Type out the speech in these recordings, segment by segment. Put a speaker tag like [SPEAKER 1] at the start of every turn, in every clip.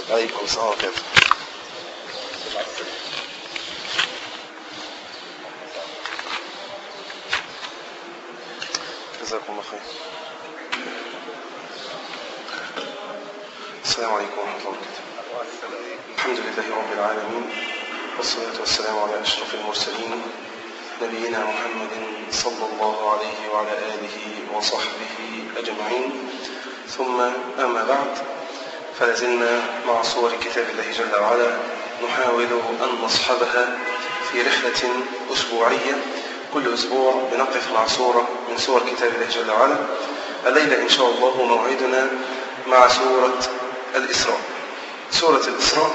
[SPEAKER 1] عليكم السلام عليكم. جزاكم الله خير. السلام عليكم ورحمة الله وبركاته. الحمد لله رب العالمين، والصلاة والسلام على أشرف المرسلين نبينا محمد صلى الله عليه وعلى آله وصحبه أجمعين، ثم أما بعد، فلازلنا مع صور كتاب الله جل وعلا نحاول أن نصحبها في رحلة أسبوعية. كل أسبوع بنقف مع صورة من صور كتاب الله جل وعلا. الليلة إن شاء الله موعدنا مع سورة الإسراء. سورة الإسراء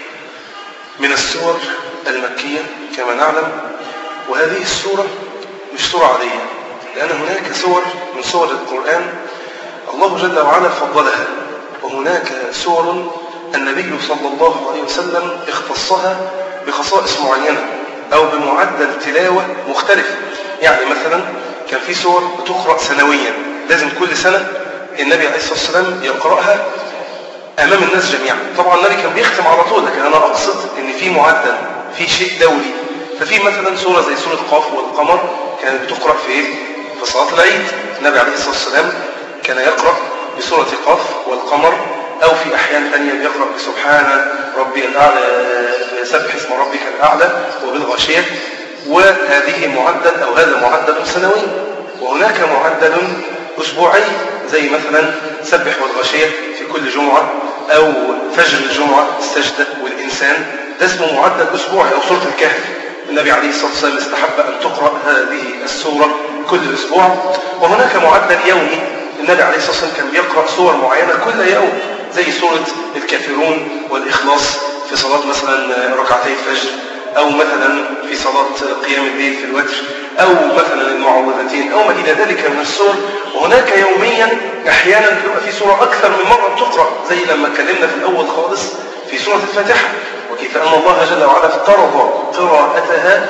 [SPEAKER 1] من السور المكية كما نعلم، وهذه السورة مش سورة عادية، لأن هناك سور من سور القرآن الله جل وعلا فضلها، وهناك سور النبي صلى الله عليه وسلم اختصها بخصائص معينة أو بمعدل تلاوة مختلف. يعني مثلا كان في سور بتقرأ سنويا، لازم كل سنة النبي عليه الصلاة والسلام يقرأها أمام الناس جميعا. طبعا النبي كان بيختم على طول، لكن أنا أقصد أن في معدل، في شيء دولي. ففي مثلا سورة زي سورة قاف والقمر كانت بتقرأ في إيه؟ في صلاة العيد. النبي عليه الصلاة والسلام كان يقرأ بسورة قاف والقمر، أو في أحيان ثانية يقرأ بسبحان ربي الأعلى، سبح اسم ربك الأعلى، وبالغاشية. وهذه معدل أو هذا معدل سنوي. وهناك معدل أسبوعي زي مثلا سبح والغاشية في كل جمعة، أو فجر الجمعة السجدة والإنسان، ده اسمه معدل أسبوعي. أو سورة الكهف النبي عليه الصلاة والسلام استحب أن تقرأ هذه السورة كل أسبوع. وهناك معدل يومي، النبي عليه الصلاة والسلام كان بيقرأ سور معينة كل يوم، زي سورة الكافرون والإخلاص في صلاة مثلا ركعتي الفجر، أو مثلا في صلاة قيام الليل في الوتر، أو مثلا المعوذتين، أو ما إلى ذلك من السور. وهناك يوميا أحيانا بيبقى في سورة أكثر من مرة بتقرأ، زي لما اتكلمنا في الأول خالص في سورة الفاتحة، وكيف أن الله جل وعلا افترض قراءتها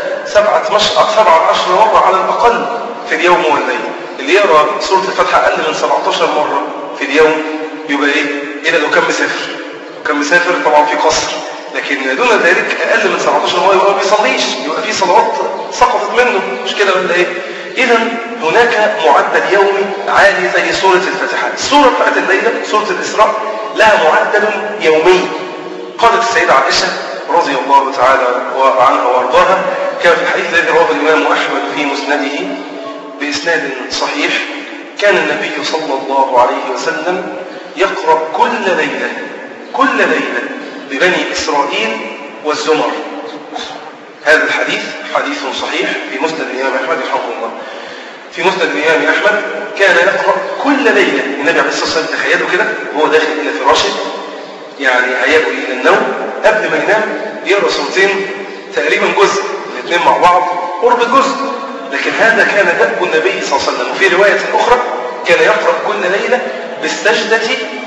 [SPEAKER 1] 17 مرة على الأقل في اليوم والليل. اللي يقرأ سورة الفاتحة أقل من 17 مرة في اليوم يبقى إيه؟ إذا لو كان مسافر، وكان مسافر طبعا في قصر، لكن دون ذلك أقل من 17 مرة يبقى ما بيصليش، يبقى في صلوات سقطت منه، مش كده ولا إيه؟ إذا هناك معدل يومي عالي زي سورة الفاتحة. السورة بتاعت الليلة سورة الإسراء لها معدل يومي. قالت السيدة عائشة رضي الله تعالى عنها وارضاها، كان في الحديث الذي رواه الإمام أحمد في مسنده بإسناد صحيح، كان النبي صلى الله عليه وسلم يقرأ كل ليلة ببني إسرائيل والزمر. هذا الحديث حديث صحيح في مسند الإمام أحمد رحمه الله. في مسند الإمام أحمد كان يقرأ كل ليلة النبي عليه الصلاة والسلام، تخيلوا كده وهو داخل إلى فراشه، يعني هيأوي إلى النوم، قبل ما ينام يقرأ سورتين تقريبا جزء، الاثنين مع بعض قرب جزء. لكن هذا كان دأب النبي صلى الله عليه وسلم. وفي رواية أخرى كان يقرأ كل ليلة بالسجدة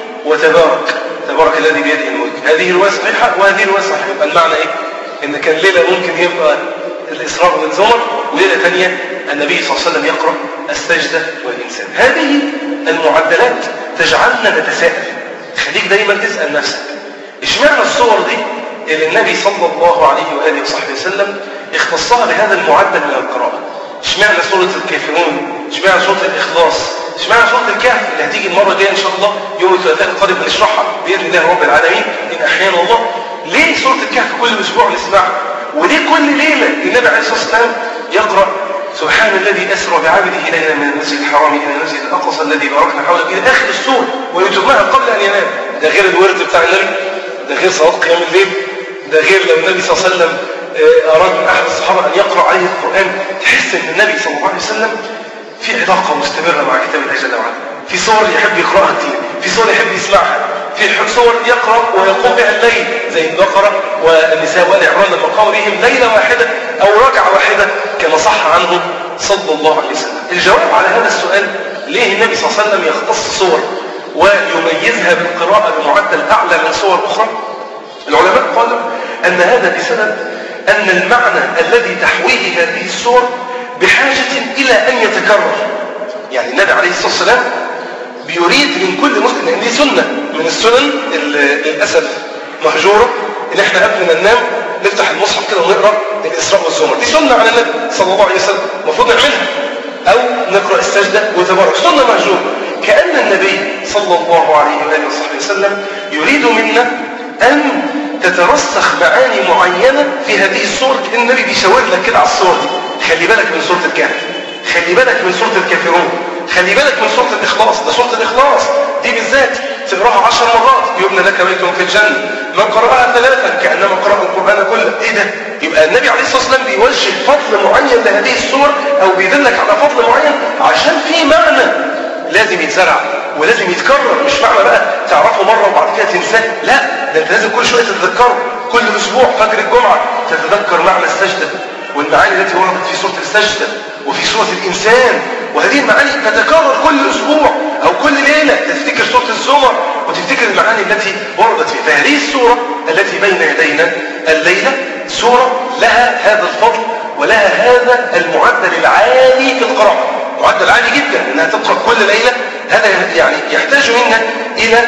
[SPEAKER 1] تبارك الذي بيده الملك. هذه رواية صحيحة وهذه رواية صحيحة. يبقى المعنى إيه؟ إن كان ليلة ممكن يبقى الإسراء والزمر، وليلة ثانية النبي صلى الله عليه وسلم يقرأ السجدة والإنسان. هذه المعدلات تجعلنا نتساءل. خليك دايما تسأل نفسك، اشمعنى الصور دي اللي النبي صلى الله عليه وآله وصحبه وسلم اختصها بهذا المعدل من القراءة؟ اشمعنى سورة الكافرون؟ اشمعنى سورة الإخلاص؟ اشمعنى سورة الكهف اللي هتيجي المرة الجاية إن شاء الله يوم الثلاثاء القادم بنشرحها بإذن الله رب العالمين إن أحيانا الله؟ ليه سورة الكهف كل أسبوع نسمعها؟ وليه كل ليلة النبي عليه الصلاة والسلام يقرأ سبحان الذي أسرى بعبده ليلا من المسجد الحرام إلى المسجد الأقصى الذي باركنا حوله إلى آخر السورة، ويتمها قبل أن ينام؟ ده غير الورد بتاع النبي، ده غير صلاة قيام الليل، ده غير لو النبي صلى الله عليه وسلم أراد من أحد الصحابة أن يقرأ عليه القرآن، تحس أن النبي صلى الله عليه وسلم في علاقة مستمرة مع كتاب الله جل وعلا. في صور يحب يقرأها كتير، في صور يحب يسمعها، في صور يقرأ ويقوم بها الليل زي البقرة والنساء وآل عمران لما قاموا بهم ليلة واحدة أو ركعة واحدة كما صح عنه صلى الله عليه وسلم. الجواب على هذا السؤال، ليه النبي صلى الله عليه وسلم يختص صور ويميزها بالقراءة بمعدل أعلى من صور أخرى؟ العلماء قالوا أن هذا بسبب أن المعنى الذي تحويه هذه الصور بحاجة إلى أن يتكرر. يعني النبي عليه الصلاة والسلام بيريد من كل مسلم، لأن دي سنة من السنن للأسف مهجورة ان احنا قبل ما ننام نفتح المصحف كده ونقرا الاسراء والزمر. دي سنه عن النبي صلى الله عليه وسلم المفروض نعملها. او نقرا السجده وتبارك، سنه مهجوره. كان النبي صلى الله عليه واله وصحبه وسلم يريد منا ان تترسخ معاني معينه في هذه السور. النبي بيشاور لك كده على الصور دي. خلي بالك من سوره الكهف، خلي بالك من سوره الكافرون، خلي بالك من سوره الاخلاص. ده سوره الاخلاص دي بالذات تقراها 10 مرات يبنى لك بيت في الجنه، من قراها 3 كانما قرأ القران كله. ايه ده؟ يبقى النبي عليه الصلاه والسلام بيوجه فضل معين لهذه السور، او بيدلك على فضل معين عشان في معنى لازم يتزرع ولازم يتكرر. مش معنى بقى تعرفه مره وبعد كده تنساه، لا، ده انت لازم كل شويه تتذكره. كل اسبوع فجر الجمعه تتذكر معنى السجده والمعاني التي وردت في سوره السجده وفي سوره الانسان، وهذه المعاني تتكرر كل اسبوع او كل ليله. تفتكر سوره الزمر وتفتكر المعاني التي وردت فيها. فهذه السوره التي بين يدينا الليله سوره لها هذا الفضل ولها هذا المعدل العالي في القراءه، معدل عالي جدا انها تقرا كل ليله. هذا يعني يحتاج منا الى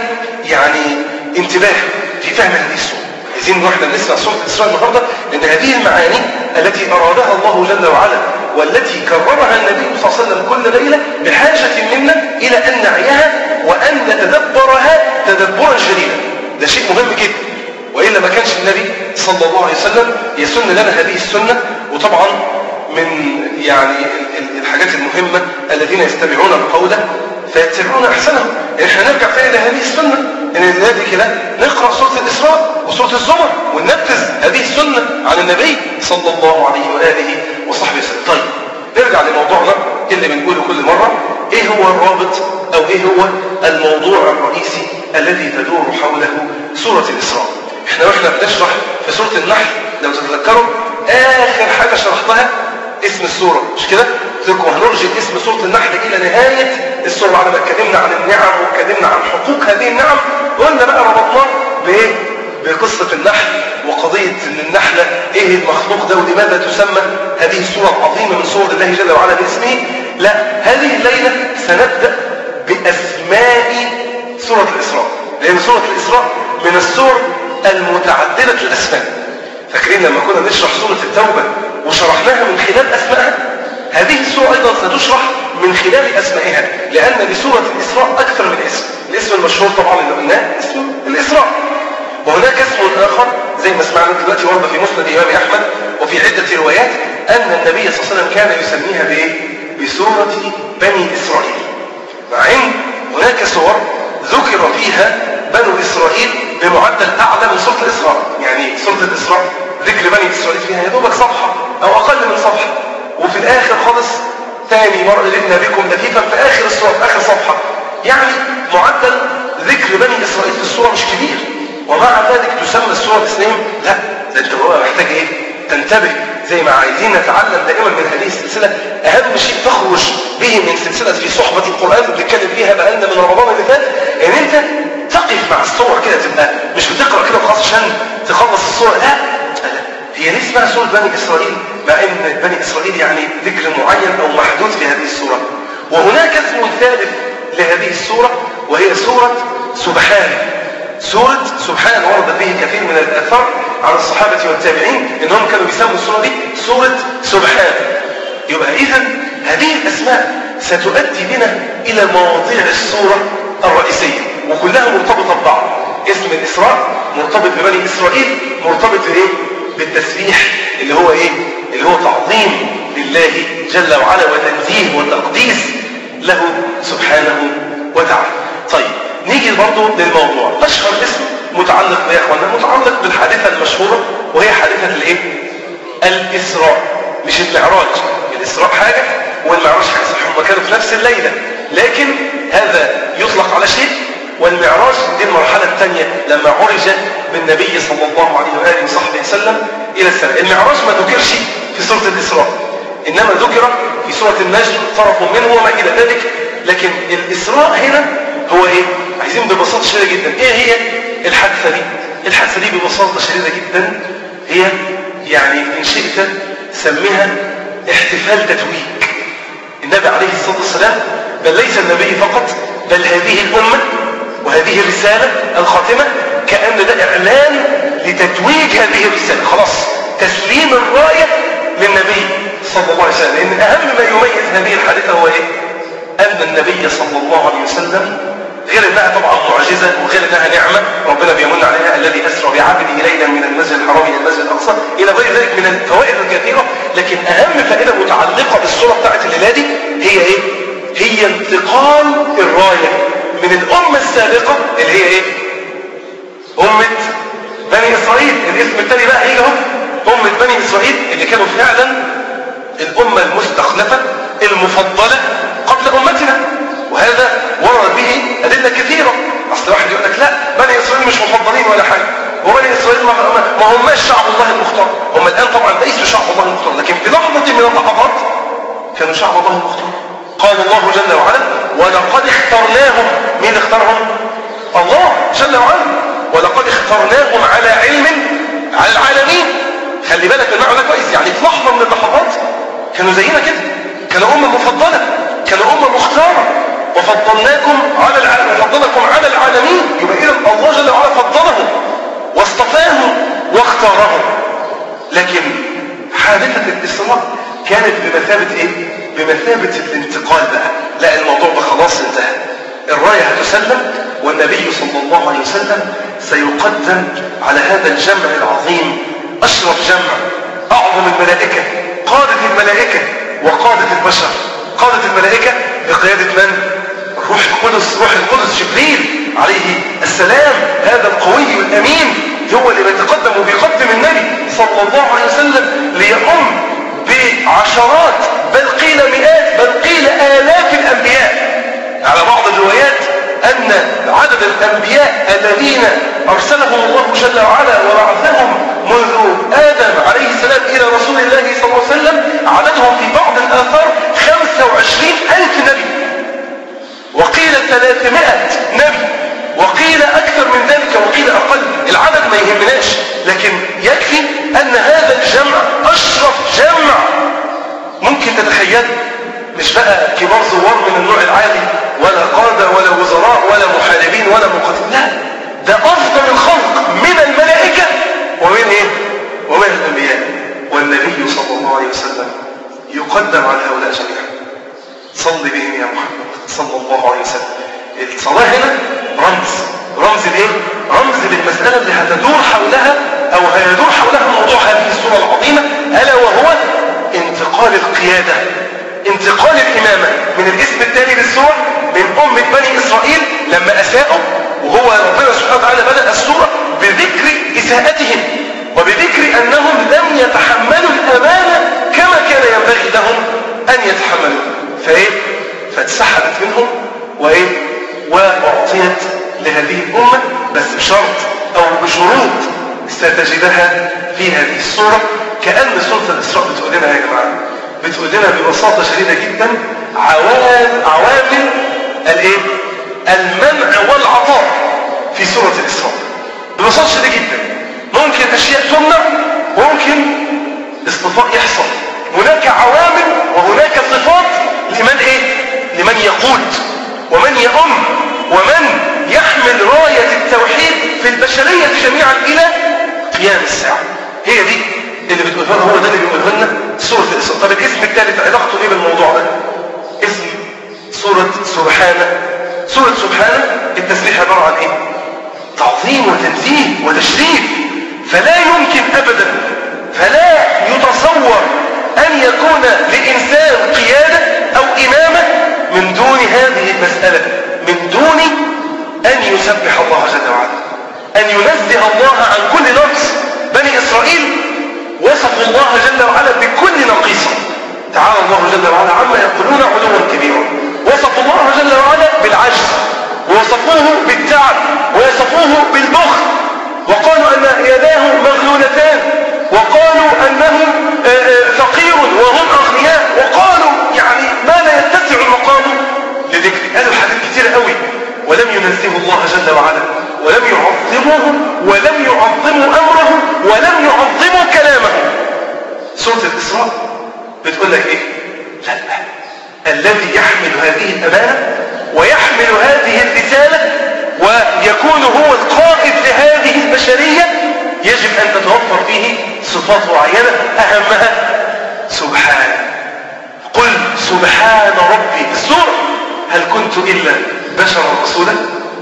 [SPEAKER 1] انتباه في فهم هذه السوره. عايزين واحنا بنسمع سوره الاسراء النهارده لان هذه المعاني التي ارادها الله جل وعلا والتي كررها النبي صلى الله عليه وسلم كل ليله بحاجه منا الى ان نعيها وان نتدبرها تدبرا جليلا. ده شيء مهم جدا، والا ما كانش النبي صلى الله عليه وسلم يسن لنا هذه السنه. وطبعا من الحاجات المهمه الذين يستمعون القول فيتبعون احسنه. احنا نرجع تاني لهذه السنه ان لذلك لا نقرا سوره الاسراء وسوره الزمر وننفذ هذه السنه عن النبي صلى الله عليه واله وصحبه وسلم. طيب نرجع لموضوعنا اللي بنقوله كل مره. ايه هو الرابط او ايه هو الموضوع الرئيسي الذي تدور حوله سوره الاسراء؟ واحنا بنشرح في سوره النحل لو تتذكروا اخر حاجه شرحتها اسم السوره، مش كده؟ قلت لكم هنرجع اسم سوره النحل الى نهايه السوره بعد ما اتكلمنا عن النعم واتكلمنا عن حقوق هذه النعم. وقلنا بقى ربطناه بايه؟ بقصه النحل وقضيه ان النحله ايه المخلوق ده ولماذا تسمى هذه السوره العظيمه من سور الله جل وعلا باسمه. لا، هذه الليله سنبدا باسماء سوره الاسراء، لان سوره الاسراء من السور المتعدده الاسماء. فاكرين لما كنا نشرح سوره التوبه وشرحناها من خلال اسمائها؟ هذه السوره ايضا ستشرح من خلال اسمائها، لان لسوره الاسراء اكثر من اسم. الاسم المشهور طبعا اللي قلناه اسم الاسراء، وهناك اسم اخر زي ما سمعنا دلوقتي ورد في مسند الامام احمد وفي عده روايات ان النبي صلى الله عليه وسلم كان يسميها بايه؟ بسوره بني اسرائيل. مع ان هناك سور ذكر فيها بنو اسرائيل بمعدل اعلى من سوره الاسراء. يعني سوره الاسراء ذكر بني اسرائيل فيها يا دوبك صفحه او اقل من صفحه، وفي الاخر خالص ثاني مرة جئنا بكم لفيفا في اخر السوره في اخر صفحه. يعني معدل ذكر بني اسرائيل في السوره مش كبير، ومع ذلك تسمى السوره باسمهم. لا، ده انت بقى محتاج ايه؟ تنتبه. زي ما عايزين نتعلم دائما من هذه السلسله، اهم شيء تخرج به من سلسله في صحبه القران اللي بنتكلم فيها بقالنا من رمضان اللي فات، ان انت تقف مع الصور كده، تبقى مش بتقرا كده وخلاص عشان تخلص الصوره. لا، هي ليه اسمها سوره بني اسرائيل؟ مع ان بني اسرائيل يعني ذكر معين او محدود في هذه السوره. وهناك اسم ثالث لهذه السوره وهي سوره سبحان. سورة سبحان ورد فيه كثير من الآثار عن الصحابة والتابعين إنهم كانوا بيسموا السورة دي سورة سبحان. يبقى إذن هذه الأسماء ستؤدي بنا إلى مواضيع السورة الرئيسية وكلها مرتبطة ببعض. اسم الإسراء مرتبط ببني إسرائيل، مرتبط بإيه؟ بالتسبيح اللي هو إيه؟ اللي هو تعظيم لله جل وعلا وتنزيه وتقديس له سبحانه وتعالى. طيب نيجي برضو للموضوع. أشهر اسم متعلق يا اخوانا متعلق بالحادثة المشهورة وهي حادثة الايه؟ الإسراء، مش المعراج. الإسراء حاجة والمعراج حاجة، صح، هم كانوا في نفس الليلة، لكن هذا يطلق على شيء والمعراج دي المرحلة الثانية لما عرج بالنبي صلى الله عليه وآله وصحبه وسلم إلى السماء. المعراج ما ذكرش في سورة الإسراء، إنما ذكر في سورة النجم طرف منه وما إلى ذلك. لكن الإسراء هنا هو إيه؟ عايزين ببساطة شديدة جدا إيه هي الحادثة دي؟ الحادثة دي ببساطة شديدة جدا هي يعني إن شئت سميها احتفال تتويج النبي عليه الصلاة والسلام، بل ليس النبي فقط، بل هذه الأمة وهذه الرسالة الخاتمة كأن ده إعلان لتتويج هذه الرسالة. خلاص تسليم الراية للنبي صلى الله عليه وسلم. لأن أهم ما يميز هذه الحادثة هو إيه؟ أن النبي صلى الله عليه وسلم غير أنها طبعا معجزة وغير أنها نعمة ربنا بيمن عليها، الذي أسرى بعبده ليلا من المسجد الحرام إلى المسجد الأقصى إلى غير ذلك من الفوائد الكثيرة. لكن أهم فائدة متعلقة بالصورة بتاعت الليلة دي هي إيه؟ هي انتقال الراية من الأمة السابقة اللي هي إيه؟ أمة بني إسرائيل. الاسم الثاني بقى هي أمة بني إسرائيل اللي كانوا فعلا الأمة المستخلفة المفضلة قبل أمتنا، وهذا ورد به أدلة كثيرة. أصل واحد يقول لك لا بني إسرائيل مش مفضلين ولا حاجة، وبني إسرائيل ما هماش شعب الله المختار. هم الآن طبعا ليسوا شعب الله المختار، لكن في لحظة من اللحظات كانوا شعب الله المختار. قال الله جل وعلا ولقد اخترناهم. مين اختارهم؟ الله جل وعلا. ولقد اخترناهم على علم على العالمين. خلي بالك من المعنى كويس، يعني في لحظة من اللحظات كانوا زينا كده، كانوا أمة مفضلة، كانوا أمة مختارة. وفضلناكم على العالمين. يبقى إذا الله جل وعلا فضلهم واصطفاهم واختارهم. لكن حادثة الإسراء كانت بمثابة إيه؟ بمثابة الانتقال بقى. لا الموضوع ده خلاص انتهى، الراية هتسلم والنبي صلى الله عليه وسلم سيقدم على هذا الجمع العظيم، أشرف جمع، أعظم الملائكة، قادة الملائكة وقادة البشر. قادة الملائكة بقيادة من؟ روح القدس جبريل عليه السلام. هذا القوي الأمين هو اللي بيتقدم وبيقدم النبي صلى الله عليه وسلم ليقوم بعشرات بل قيل مئات بل قيل آلاف الأنبياء. على بعض الروايات أن عدد الأنبياء الذين أرسلهم الله جل وعلا وبعثهم منذ آدم عليه السلام إلى رسول الله صلى الله عليه وسلم عددهم في بعض الآثار 25,000 نبي، وقيل 300 نبي، وقيل أكثر من ذلك وقيل أقل. العدد ما يهمناش، لكن يكفي أن هذا الجمع أشرف جمع ممكن تتخيل. مش بقى كبار زوار من النوع العالي ولا قادة ولا وزراء ولا محاربين ولا مقاتلين، لا ده أفضل الخلق من الملائكة ومن إيه؟ ومن الأنبياء. والنبي صلى الله عليه وسلم يقدم على هؤلاء جميعا. صل بهم يا محمد صلى الله عليه وسلم. الصلاة هنا رمز لإيه؟ رمز للمسألة اللي هتدور حولها أو هيدور حولها موضوع هذه السورة العظيمة، ألا وهو انتقال القيادة، انتقال الإمامة من الاسم الثاني للسورة من أمة بني إسرائيل لما أساءوا. وهو ربنا سبحانه وتعالى بدأ السورة بذكر إساءتهم وبذكر أنهم لم يتحملوا الأمانة كما كان ينبغي لهم أن يتحملوا. فاتسحبت منهم وأعطيت لهذه الأمة، بس بشرط أو بشروط ستجدها في هذه السورة. كأن سورة الإسراء بتقول لنا يا جماعة، بتقول لنا ببساطة شديدة جدا عوامل المنع والعطاء في سورة الإسراء. ببساطة شديدة جدا ممكن أشياء تمنع وممكن اصطفاء يحصل. هناك عوامل وهناك صفات لمن يقود ومن يؤم ومن يحمل راية التوحيد في البشرية جميعا إلى قيام الساعة. هي دي اللي بتقولها لنا، هو ده اللي بيقولها لنا سورة الإسراء. طب الاسم الثالث علاقته ايه بالموضوع ده؟ اسم سورة سبحانه. سورة سبحانه التسبيح عبارة عن ايه؟ تعظيم وتنزيه وتشريف. فلا يمكن أبدا، فلا يتصور أن يكون لإنسان قيادة أو إمامة من دون هذه المسألة، من دون أن يسبح الله جل وعلا، أن ينزه الله عن كل نقص. بني إسرائيل وصفوا الله جل وعلا بكل نقيصة. تعالى الله جل وعلا عما يقولون علوا كبيرا. وصفوا الله جل وعلا بالعجز، ووصفوه بالتعب، ووصفوه بالبخل، وقالوا أن يداه مغلولتان، وقالوا أنه فقير وهم أغنياء، وقالوا يعني ما لا يتسع المقام لذكر. قالوا حاجات كتير قوي، ولم ينزهوا الله جل وعلا، ولم يعظموه، ولم يعظموا أمره، ولم يعظموا كلامه. سورة الإسراء بتقول لك إيه؟ لا، الذي يحمل هذه الأمانة ويحمل هذه الرسالة ويكون هو القائد هذه البشرية يجب أن تتوفر فيه صفات معينة أهمها سبحان. قل سبحان ربي. السورة هل كنت إلا بشرا رسولا؟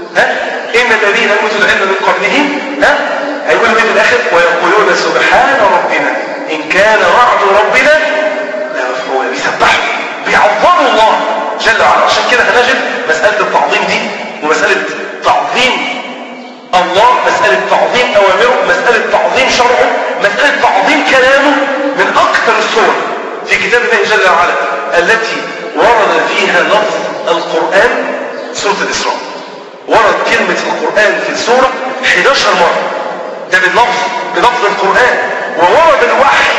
[SPEAKER 1] إن الذين أوتوا العلم من قبلهم هيقولوا إيه في الآخر؟ ويقولون سبحان ربنا إن كان وعد ربنا لمفعولا. بيسبحوا بيعظموا الله جل وعلا. عشان كده هنجد مسألة التعظيم دي ومسألة تعظيم الله، مسألة تعظيم أوامره، مسألة تعظيم شرعه، مسألة تعظيم كلامه من أكثر الصور في كتاب الله جل وعلا التي ورد فيها لفظ القرآن. سورة الإسراء ورد كلمة القرآن في السورة 11 مرة، ده بلفظ القرآن. وورد الوحي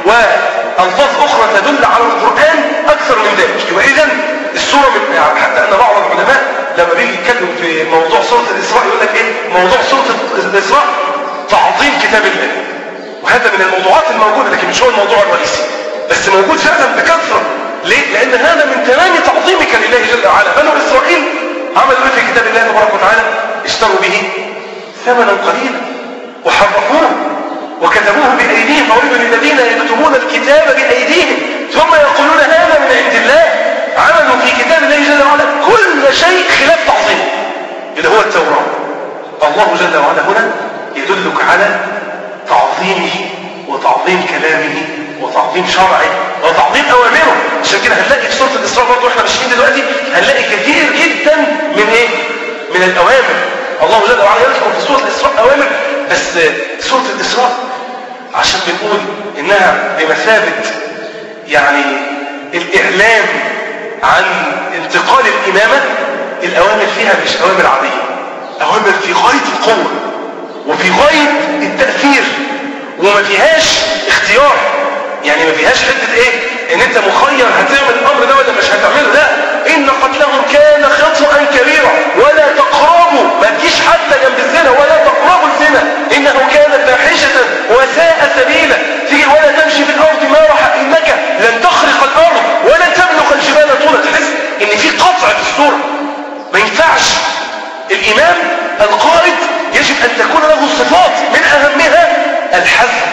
[SPEAKER 1] وألفاظ أخرى تدل على القرآن أكثر من ذلك. يبقى إذن السورة يعني حتى أن بعض العلماء لما بيجي يتكلم في موضوع سورة الإسراء يقول لك إيه؟ موضوع سورة الإسراء تعظيم كتاب الله، وهذا من الموضوعات الموجودة لكن مش هو الموضوع الرئيسي، بس موجود فعلا بكثرة. ليه؟ لأن هذا من تمام تعظيمك لله جل وعلا. بنو إسرائيل عملوا إيه في كتاب الله تبارك وتعالى؟ اشتروا به ثمنا قليلا وحرفوه وكتبوه بأيديهم، فويل للذين يكتبون الكتاب بأيديهم ثم يقولون هذا من عند الله. عملوا في كتاب الله جل وعلا كل شيء خلاف تعظيمه اللي هو التوراة. الله جل وعلا هنا يدلك على تعظيمه وتعظيم كلامه وتعظيم شرعه وتعظيم أوامره. عشان كده هنلاقي في سورة الإسراء برضه احنا ماشيين دلوقتي هنلاقي كثير جدا من ايه؟ من الأوامر. الله جل وعلا يذكر في سورة الإسراء أوامر، بس سورة الإسراء عشان بنقول إنها بمثابة يعني الإعلام عن انتقال الإمامة. الأوامر فيها مش أوامر عادية، أوامر في غاية القوة وفي غاية التأثير، وما فيهاش اختيار. يعني ما فيهاش حتة ايه ان انت مخير هتعمل الامر ده ولا مش هتعمله. لا، ان قتلهم كان خطأ كبيرا ولا تقربوا، ما تجيش حتى جنب الزنا ولا تقربوا الزنا انه كان فاحشة وساء سبيلا. تيجي ولا تمشي في الارض مرحا انك لن تخرق الارض ولن تبلغ الجبال طولا. تحس ان في قطع في الصورة. ما ينفعش الامام القائد يجب ان تكون له صفات من اهمها الحزم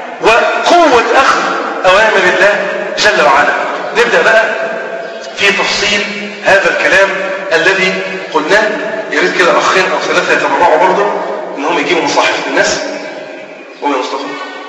[SPEAKER 1] وقوة أخذ أوامر الله جل وعلا. نبدأ بقى في تفصيل هذا الكلام الذي قلناه. يريد كده أخين أو ثلاثة يتبرعوا برضه إنهم يجيبوا مصاحف للناس. قوم يا مصطفى.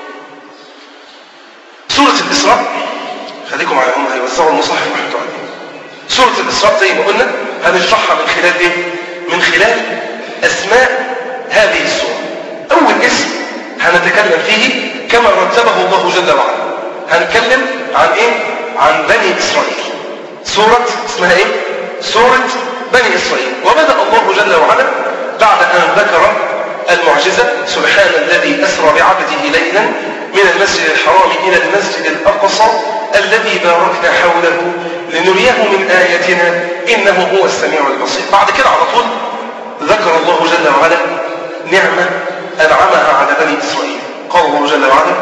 [SPEAKER 1] سورة الإسراء خليكم على هم هيوزعوا المصاحف وحطوا عليه. سورة الإسراء زي ما قلنا هنشرحها من خلال إيه؟ من خلال أسماء هذه السورة. أول اسم هنتكلم فيه كما رتبه الله جل وعلا. هنتكلم عن ايه؟ عن بني إسرائيل. سورة اسمها ايه؟ سورة بني إسرائيل. وبدأ الله جل وعلا بعد أن ذكر المعجزة سبحان الذي أسرى بعبده ليلا من المسجد الحرام إلى المسجد الأقصى الذي باركنا حوله لنريه من آياتنا إنه هو السميع البصير. بعد كده على طول ذكر الله جل وعلا نعمة أنعمها على بني إسرائيل. قال الله جل وعلا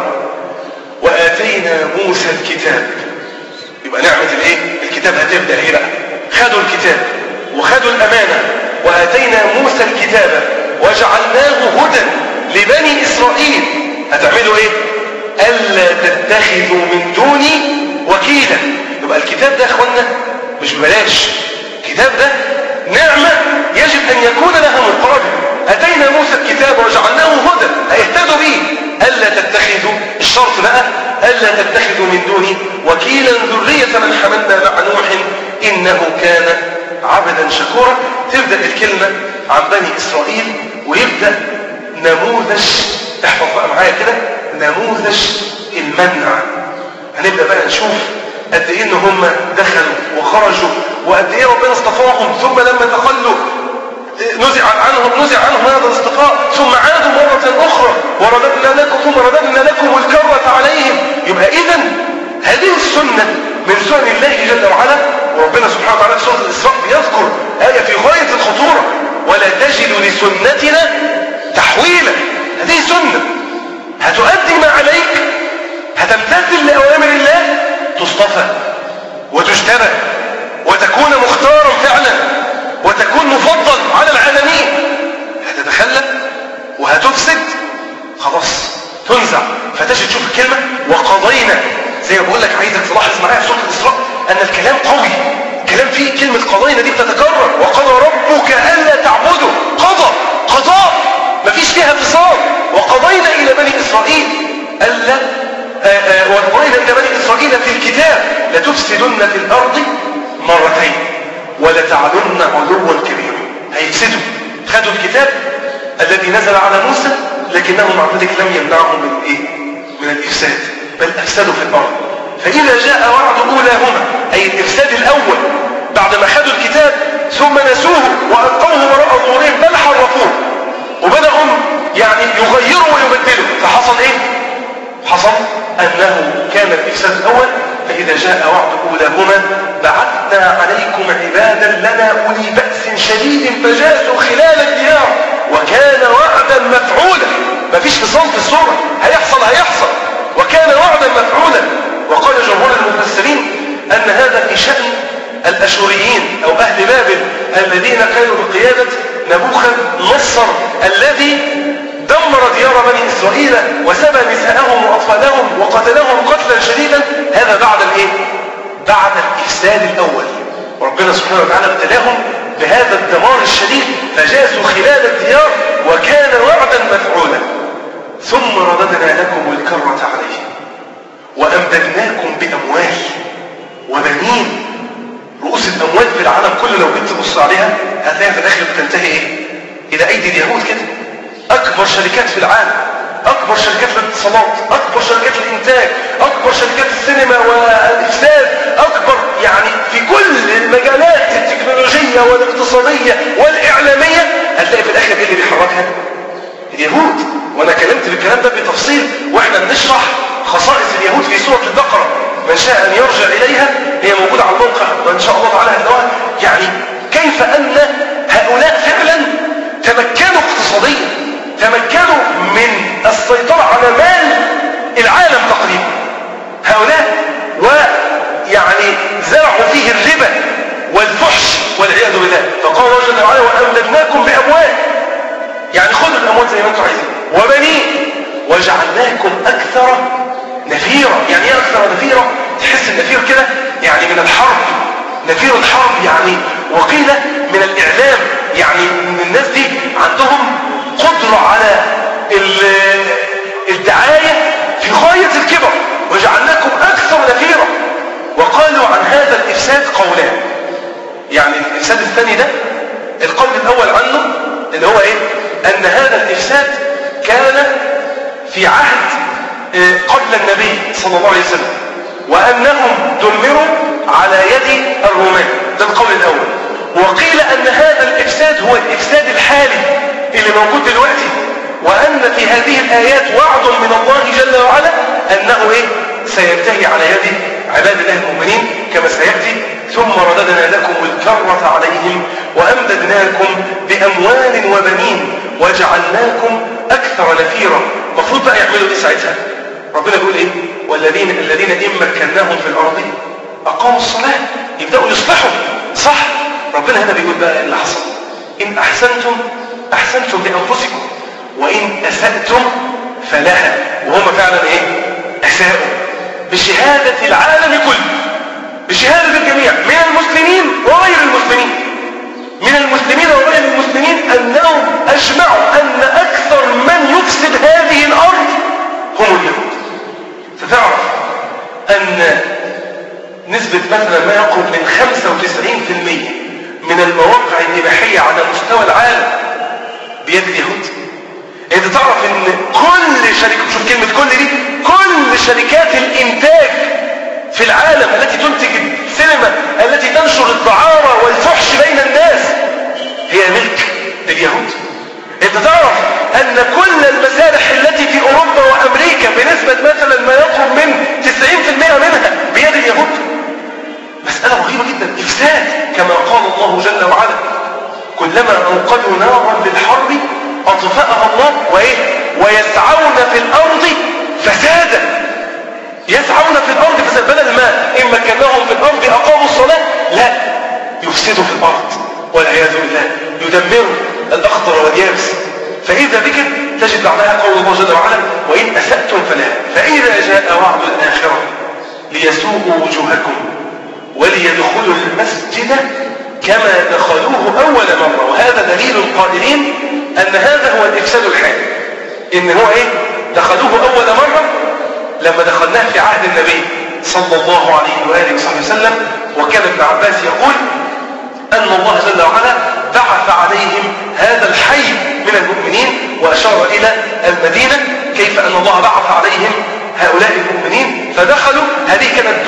[SPEAKER 1] وآتينا موسى الكتاب. يبقى نعمة الايه؟ الكتاب هتبدأ ايه بقى؟ خدوا الكتاب وخدوا الأمانة. وآتينا موسى الكتاب وجعلناه هدى لبني إسرائيل. هتعملوا ايه؟ ألا تتخذوا من دوني وكيلا. يبقى الكتاب ده يا اخوانا مش ببلاش. الكتاب ده نعمة يجب أن يكون لها مقابل. أتينا موسى الكتاب وجعلناه هدى هيهتدوا به. ألا تتخذوا، الشرط بقى ألا تتخذوا من دوني وكيلا ذرية من حملنا مع نوح إنه كان عبدا شكورا. تبدأ الكلمة عن بني إسرائيل ويبدأ نموذج. احفظ بقى معايا كده نموذج المنع. هنبدأ بقى نشوف قد ايه ان هم دخلوا وخرجوا وقد ايه ربنا اصطفاهم، ثم لما تخلوا نزع عنهم هذا الاصطفاء ثم عادوا مرة أخرى ورددنا لكم الكرة عليهم. يبقى إذن هذه السنة من سنن الله جل وعلا. وربنا سبحانه وتعالى في سورة الإسراء بيذكر آية في غاية الخطورة ولا تجد لسنتنا تحويلا. هذه سنة هتؤدي ما عليك، هتمتثل لأوامر الله، تصطفى وتجتبى وتكون مختارا فعلا وتكون مفضل على العالمين. هتتخلى زي ما بقول لك عايزك تلاحظ معايا في سورة الإسراء أن الكلام قوي، كلام فيه كلمة قضينا دي بتتكرر، وقضى ربك ألا تعبدوا، قضاء مفيش فيها فصال. وقضينا إلى بني إسرائيل ألا وقضينا إلى بني إسرائيل في الكتاب لتفسدن في الأرض مرتين ولتعلن علوا كبيرا. هيفسدوا، خدوا الكتاب الذي نزل على موسى لكنه مع ذلك لم يمنعهم من إيه؟ من الإفساد، بل أفسدوا في الأرض. فإذا جاء وعد أولاهما أي الإفساد الأول بعد ما خدوا الكتاب ثم نسوه وألقوه وراء ظهورهم بل حرفوه وبدأوا يعني يغيروا ويبدلوا، فحصل إيه؟ حصل أنه كان الإفساد الأول. فإذا جاء وعد أولاهما بعثنا عليكم عبادا لنا أولي بأس شديد فجاسوا خلال الديار وكان وعدا مفعولا. مفيش فصال في الصورة، هيحصل وكان وعدا مفعولا. وقال جمهور المفسرين أن هذا في شأن الأشوريين أو أهل بابل الذين كانوا بقيادة نبوخذ نصر الذي دمر ديار بني إسرائيل وسبى نساءهم وأطفالهم وقتلهم قتلا شديدا. هذا بعد الإيه؟ بعد الإفساد الأول، وربنا سبحانه وتعالى ابتلاهم بهذا الدمار الشديد فجاسوا خلال الديار وكان وعدا مفعولا. ثم رددنا لكم الكرة عليهم وأمددناكم بأموال وبنين. رؤوس الأموال في العالم كله لو جيت تبص عليها هتلاقيها في الآخر بتنتهي إيه؟ إلى أيدي اليهود كده. أكبر شركات في العالم، أكبر شركات الاتصالات، أكبر شركات الإنتاج، أكبر شركات السينما والإفساد، أكبر يعني في كل المجالات التكنولوجية والاقتصادية والإعلامية هتلاقي في الآخر إيه اللي بيحركها؟ اليهود. وأنا كلمت بالكلام ده بتفصيل وإحنا بنشرح خصائص اليهود في سورة البقرة، من شاء أن يرجع إليها هي موجودة على الموقع وإن شاء الله تعالى هنقولها. يعني كيف أن هؤلاء فعلا تمكنوا اقتصاديا، تمكنوا من السيطرة على مال العالم تقريبا هؤلاء، ويعني زرعوا فيه الربا والفحش والعياذ بالله. فقال الله جل وعلا وأمددناكم بأموال، يعني خذوا الأموال زي ما انتم عايزين، وبنين وجعلناكم أكثر نفيرا. يعني ايه أكثر نفيرا؟ تحس النفير كده يعني من الحرب، نفير الحرب يعني، وقيل من الإعلام، يعني الناس دي عندهم قدرة على الدعاية في غاية الكبر. وجعلناكم أكثر نفيرا. وقالوا عن هذا الإفساد قولان، يعني الإفساد الثاني ده القول الأول عنه اللي هو إيه؟ أن هذا الإفساد كان في عهد قبل النبي صلى الله عليه وسلم وأنهم دمروا على يد الرومان، ده القول الأول. وقيل أن هذا الإفساد هو الإفساد الحالي اللي موجود دلوقتي، وأن في هذه الآيات وعد من الله جل وعلا أنه إيه؟ سينتهي على يد عباد الله المؤمنين كما سيأتي. ثم رددنا لكم الكرة عليهم وأمددناكم بأموال وبنين وجعلناكم أكثر نفيرا. المفروض بقى يعملوا إيه ساعتها؟ ربنا يقول إيه؟ والذين إن مكناهم في الأرض أقاموا الصلاة، يبدأوا يصلحوا صح. ربنا هنا بيقول بقى اللي حصل، إن أحسنتم أحسنتم لأنفسكم وإن أسأتم فلها. وهم فعلا إيه؟ أساءوا بشهادة العالم كله، بشهادة الجميع من المسلمين وغير المسلمين، من المسلمين وغير المسلمين، أنهم أجمعوا أن أكثر من يفسد هذه الأرض هم اليهود. فتعرف أن نسبة مثلا ما يقرب من 95% من المواقع الإباحية على مستوى العالم بيد اليهود. انت تعرف ان كل شركة، شوف كلمة كل دي، كل شركات الانتاج في العالم التي تنتج السينما التي تنشر الدعارة والفحش بين الناس هي ملك اليهود. انت تعرف ان كل المسارح التي في اوروبا وامريكا بنسبة مثلا ما يقرب من 90% منها بيد اليهود. مسألة رهيبة جدا، إفساد كما قال الله جل وعلا كلما أوقدوا نارا للحرب أطفأها الله ويسعون في الأرض فسادا. يسعون في الأرض فسادا، بدل ما إن مكناهم في الأرض أقاموا الصلاة، لا، يفسدوا في الأرض والعياذ بالله، يدمروا الأخضر واليابس. فإذا بك تجد بعدها قول الله جل وعلا وإن أسأتم فلا. فإذا جاء وعد الآخرة ليسوقوا وجوهكم وليدخلوا المسجد كما دخلوه أول مرة. وهذا دليل القائلين أن هذا هو الإفساد الحالي، إن هو إيه؟ دخلوه أول مرة لما دخلناه في عهد النبي صلى الله عليه وآله وصحبه وسلم. وكان ابن عباس يقول أن الله جل وعلا بعث عليهم هذا الحي من المؤمنين، وأشار إلى المدينة كيف أن الله بعث عليهم هؤلاء المؤمنين فدخلوا. هذا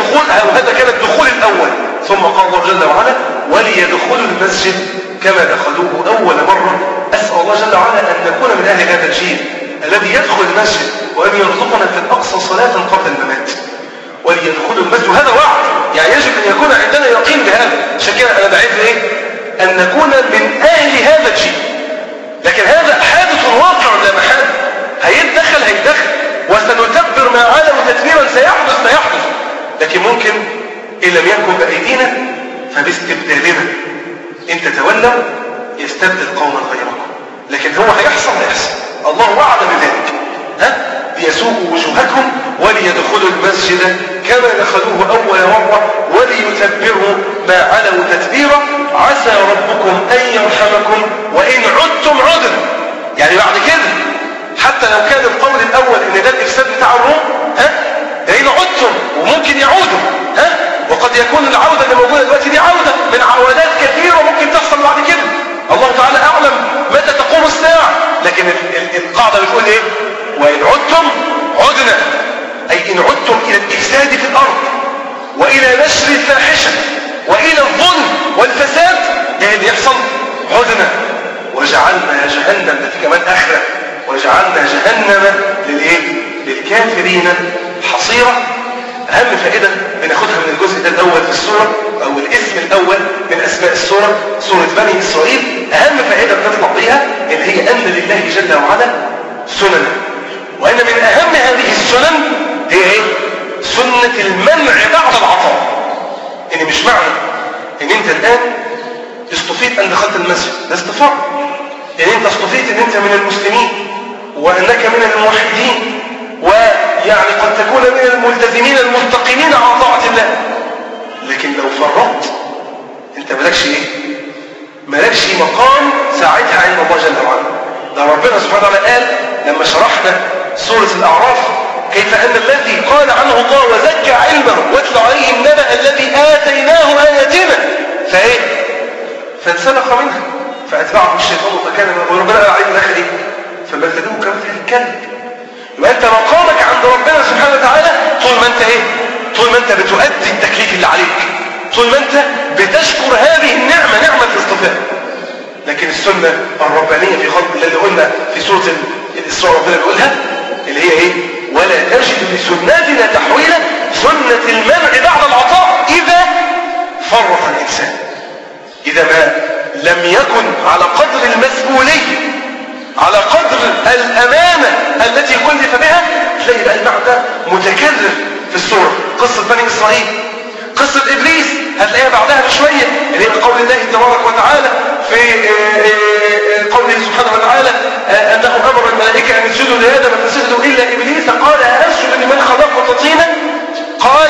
[SPEAKER 1] كان الدخول الأول. ثم قال الله جل وعلا وليدخلوا المسجد كما دخلوه أول مرة. أسأل الله جل وعلا أن نكون من أهل هذا الجيل الذي يدخل المسجد وأن يرزقنا في الأقصى صلاة قبل الممات. وليدخلوا المسجد، وهذا وعد، يعني يجب أن يكون عندنا يقين بهذا. عشان كده أنا بعيد إيه؟ أن نكون من أهل هذا الجيل. لكن هذا حادث واقع لا محال، هيتدخل وسنتبر ما عالم تدبيرا سيحدث. لكن ممكن إن لم يكن بأيدينا فباستبدالنا. إن تتولوا يستبدل قوما غيركم. لكن هو هيحصل. الله وعد بذلك. ليسوقوا وجوهكم وليدخلوا المسجد كما دخلوه أول مرة وليتبروا ما علوا تتبيرا. عسى ربكم أن يرحمكم وإن عدتم عدنا. يعني بعد كده حتى لو كان القول الأول إن ده الإفساد بتاع الروم، لأن عدتم وممكن يعودوا، وقد يكون العودة اللي موجودة دلوقتي دي عودة من عودات كثيرة ممكن تحصل بعد كده. الله تعالى أعلم متى تقوم الساعة. لكن القاعدة بتقول إيه؟ وإن عدتم عدنا، أي إن عدتم إلى الإفساد في الأرض وإلى نشر الفاحشة وإلى الظلم والفساد، إيه اللي يحصل؟ عدنا. وجعلنا جهنم، ده كمان آخرة، وجعلنا جهنم للكافرين حصيرة. أهم فائدة بناخدها من الجزء ده الأول في السورة، أو الاسم الأول من أسماء السورة، سورة بني إسرائيل. أهم فائدة بنطلع بيها إن هي أن لله جل وعلا سنن، وأن من أهم هذه السنن هي إيه؟ سنة المنع بعد العطاء. إن مش معنى إن أنت الآن اصطفيت أن دخلت المسجد، ده اصطفاء. إن أنت اصطفيت إن أنت من المسلمين وأنك من الموحدين، ويعني قد تكون من الملتزمين المستقيمين على طاعة الله. لكن لو فرطت أنت مالكش مقام ساعتها عند الله جل وعلا. ده ربنا سبحانه وتعالى قال لما شرحنا سورة الأعراف كيف أن الذي قال عنه الله وزكى علمه واتل عليهم نبأ الذي آتيناه آياتنا فانسلخ منها فأتبعه الشيطان فكان من الغير. ربنا قال عليه الآخر إيه؟ فمثلوه كمثل الكلب. يبقى أنت مقامك عند ربنا سبحانه وتعالى طول ما أنت بتؤدي التكليف اللي عليك، طول ما أنت بتشكر هذه النعمة، نعمة الاصطفاء. لكن السنة الربانية في خلق الله اللي قلنا في سورة الإسراء ربنا بيقولها اللي هي إيه؟ ولا تجد لسنتنا تحويلا، سنة المنع بعد العطاء إذا فرط الإنسان، إذا ما لم يكن على قدر المسؤولية، على قدر الأمانة التي كلف بها. تلاقي بقى المعنى متكرر في السورة. قصة بني إسرائيل، قصة إبليس هتلاقيها بعدها بشوية اللي هي قول الله تبارك وتعالى في قوله سبحانه وتعالى أنه أمر الملائكة أن يسجدوا لآدم فسجدوا إلا إبليس قال أسجد لمن خلقت طينا قال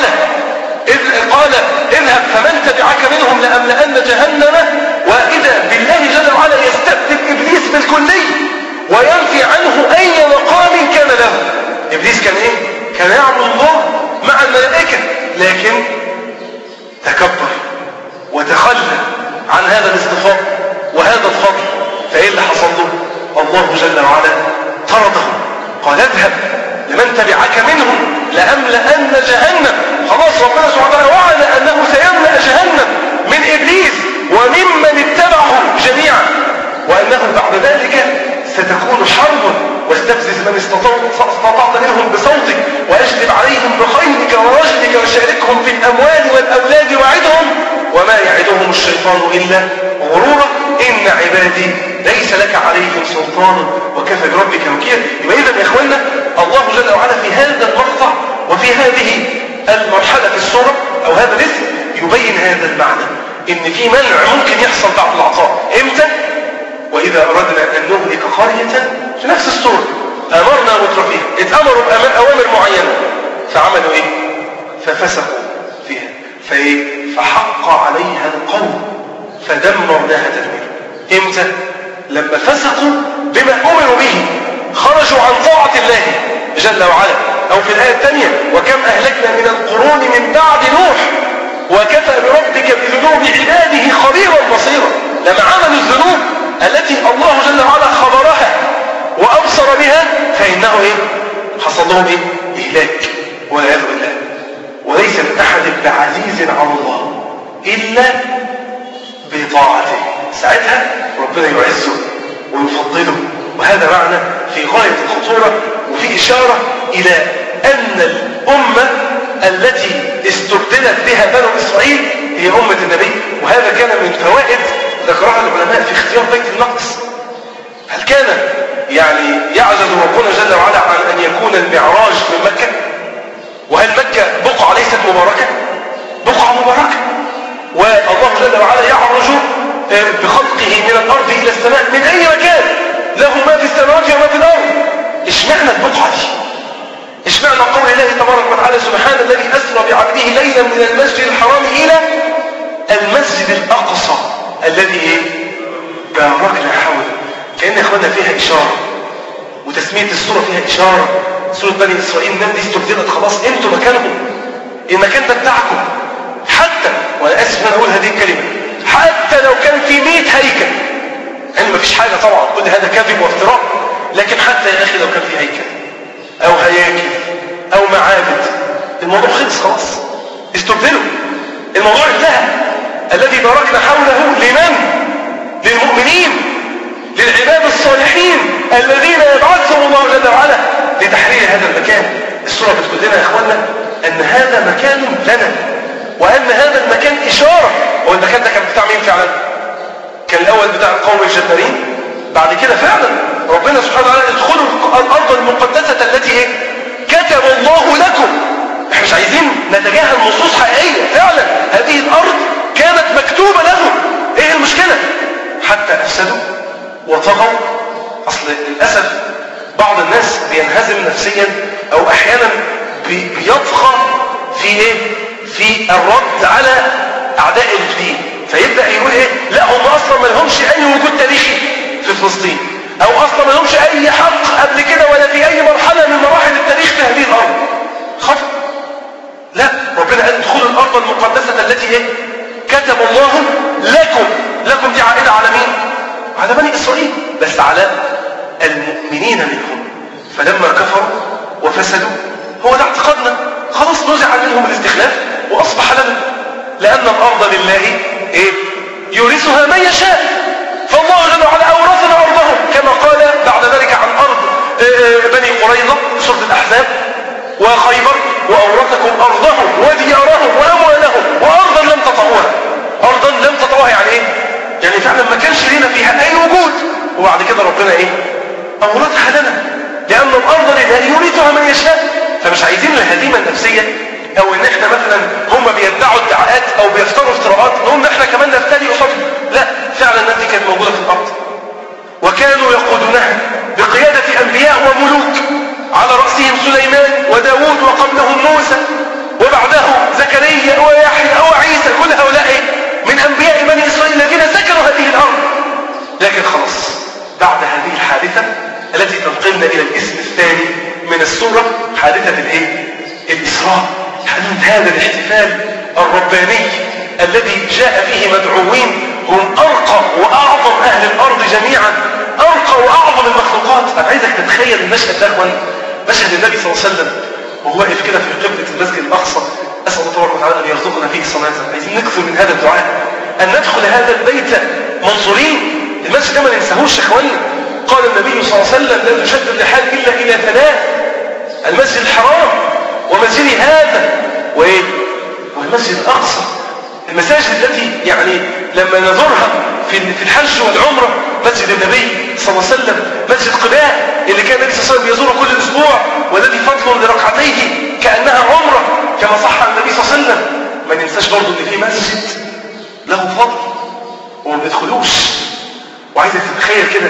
[SPEAKER 1] اذهب فمن تبعك منهم لأملأن جهنم. وإذا بالله جل وعلا يستبدل إبليس بالكلي وينفي عنه أي مقام كان له. إبليس كان إيه؟ كان يعبد الله مع الملائكة، لكن تكبر وتخلى عن هذا الاصطفاء وهذا الفضل. فإيه اللي حصل له؟ الله جل وعلا طرده، قال اذهب لمن تبعك منهم لأملأن جهنم. خلاص ربنا سبحانه وتعالى وعد أنه سيملأ جهنم من إبليس وممن اتبعه جميعا، وأنه بعد ذلك ستكون حرب واستفزز من استطعت منهم بصوتك واجلب عليهم بخيلك ورجلك وشاركهم في الأموال والأولاد وعدهم وما يعدهم الشيطان إلا غرورا إن عبادي ليس لك عليهم سلطان وكفى بربك وكيلا. يبقى إذا يا إخواننا الله جل وعلا في هذا المقطع وفي هذه المرحلة في السورة أو هذا الاسم يبين هذا المعنى، إن في منع ممكن يحصل بعد العطاء. إمتى؟ وإذا أردنا أن نهلك قرية في نفس السورة أمرنا مترفيها، اتأمروا بأوامر معينة فعملوا إيه؟ ففسقوا فيها فحق عليها القول فدمرناها تدميرا. امتى؟ لما فسقوا بما أمروا به، خرجوا عن طاعة الله جل وعلا. أو في الآية الثانية وكم أهلكنا من القرون من بعد نوح وكفى بربك بذنوب عباده خبيرا بصيرا. لما عملوا الذنوب التي الله جل وعلا خبرها وأبصر بها فإنه حصل لهم إهلاك والعياذ بالله. وليس من أحد بعزيز على الله إلا بطاعته، ساعتها ربنا يعزه ويفضله. وهذا معنى في غاية الخطورة، وفي إشارة إلى أن الأمة التي استبدلت بها بنو إسرائيل هي أمة النبي. وهذا كان من فوائد ذكرها العلماء في اختيار بيت المقدس. هل كان يعجز ربنا جل وعلا عن أن يكون المعراج من مكة؟ وهل مكة بقعة ليست مباركة؟ بقعة مباركة. والله جل وعلا يعرج بخلقه من الأرض إلى السماء من أي مكان، له ما في السماوات وما في الأرض. اشمعنى البقعة دي؟ اشمعنى قول الله تبارك وتعالى سبحان الذي أسرى بعبده ليلا من المسجد الحرام إلى المسجد الأقصى الذي باركنا حوله. كأن إخواننا فيها إشارة، وتسمية السورة فيها إشارة. سورة بني إسرائيل الناس دي استبدلت خلاص، انتوا مكانهم، المكان ده بتاعكم. حتى وأنا آسف أن أنا أقول هذه الكلمة، حتى لو كان في 100 هيكل، يعني ما فيش حاجة طبعا، كل هذا كذب وافتراء، لكن حتى يا أخي لو كان في هيكل أو هياكل أو معابد، الموضوع خلص خلاص، استبدلوا، الموضوع انتهى. الذي باركنا حوله لمن؟ للمؤمنين، للعباد الصالحين الذين يبعثهم الله جل وعلا لتحرير هذا المكان. السورة بتقول لنا يا اخوانا ان هذا مكان لنا، وان هذا المكان اشارة. والمكان ده كان بتاع مين فعلا؟ كان الاول بتاع القوم الجبارين، بعد كده فعلا ربنا سبحانه وتعالى ادخلوا الارض المقدسة التي كتب الله لكم. احنا مش عايزين نتجاهل نصوص حقيقية، فعلا هذه الارض كانت مكتوبة لهم. ايه المشكلة؟ حتى افسدوا وطغوا. اصل للاسف بعض الناس بينهزم نفسيا او احيانا بيطغى في الرد على اعداء الدين، فيبدا يقول لا هم اصلا ما لهمش اي وجود تاريخي في فلسطين، او اصلا ما لهمش اي حق قبل كده ولا في اي مرحله من مراحل التاريخ في هذه الارض. خطأ. لا، ربنا قال ادخلوا الارض المقدسه التي كتب الله لكم. لكم دي عائده على مين؟ على بني إسرائيل، بس على المؤمنين منهم. فلما كفروا وفسدوا، هو ده اعتقادنا، خلاص نزع منهم الاستخلاف وأصبح لنا. لأن الأرض لله يورثها من يشاء. فالله جل وعلا أورثنا أرضهم، كما قال بعد ذلك عن أرض بني قريظة في سورة الأحزاب وخيبر: وأورثكم أرضهم وديارهم وأموالهم وأرضا لم تطئوها. أرضا لم تطئوها يعني يعني فعلا ما كانش لنا فيها أي وجود، وبعد كده ربنا أورثها لنا. لأن الأرض لله يورثها من يشاء. فمش عايزين الهزيمة النفسية، أو إن إحنا مثلا هم بيدعوا ادعاءات أو بيفتروا افتراءات نقوم إحنا كمان نفتري قصادهم. لا، فعلا الناس دي كانت موجودة في الأرض، وكانوا يقودونها بقيادة أنبياء وملوك، على رأسهم سليمان وداود وقبلهم موسى وبعده زكريا ويحيى وعيسى. كل هؤلاء من أنبياء بني إسرائيل الذين سكنوا هذه الأرض. لكن خلاص بعد هذه الحادثة التي تنقلنا إلى الاسم الثاني من السورة، حادثة الإسراء، حادثة هذا الاحتفال الرباني الذي جاء فيه مدعوين هم أرقى وأعظم أهل الأرض جميعا، أرقى وأعظم المخلوقات. أنا عايزك تتخيل المشهد ده أخوان، مشهد النبي صلى الله عليه وسلم وهو واقف كده في قبلة المسجد الأقصى. أسأل الله تبارك وتعالى أن يرزقنا فيه صلاة. عايزين نكثر من هذا الدعاء، أن ندخل هذا البيت منصورين. المسجد ده ما ننساهوش يا إخواننا. قال النبي صلى الله عليه وسلم: لا تشد الرحال إلا إلى ثلاث: المسجد الحرام، ومسجد هذا، والمسجد الأقصى. المساجد التي لما نزورها في الحج والعمرة: مسجد النبي صلى الله عليه وسلم، مسجد قباء اللي كان النبي صلى الله عليه وسلم يزوره كل أسبوع، والذي فضل لركعتيه كأنها عمرة كما صح عن النبي صلى الله عليه وسلم. ما ننساش برضه ان في مسجد له فضل وما بندخلوش. وعايزك تتخيل كده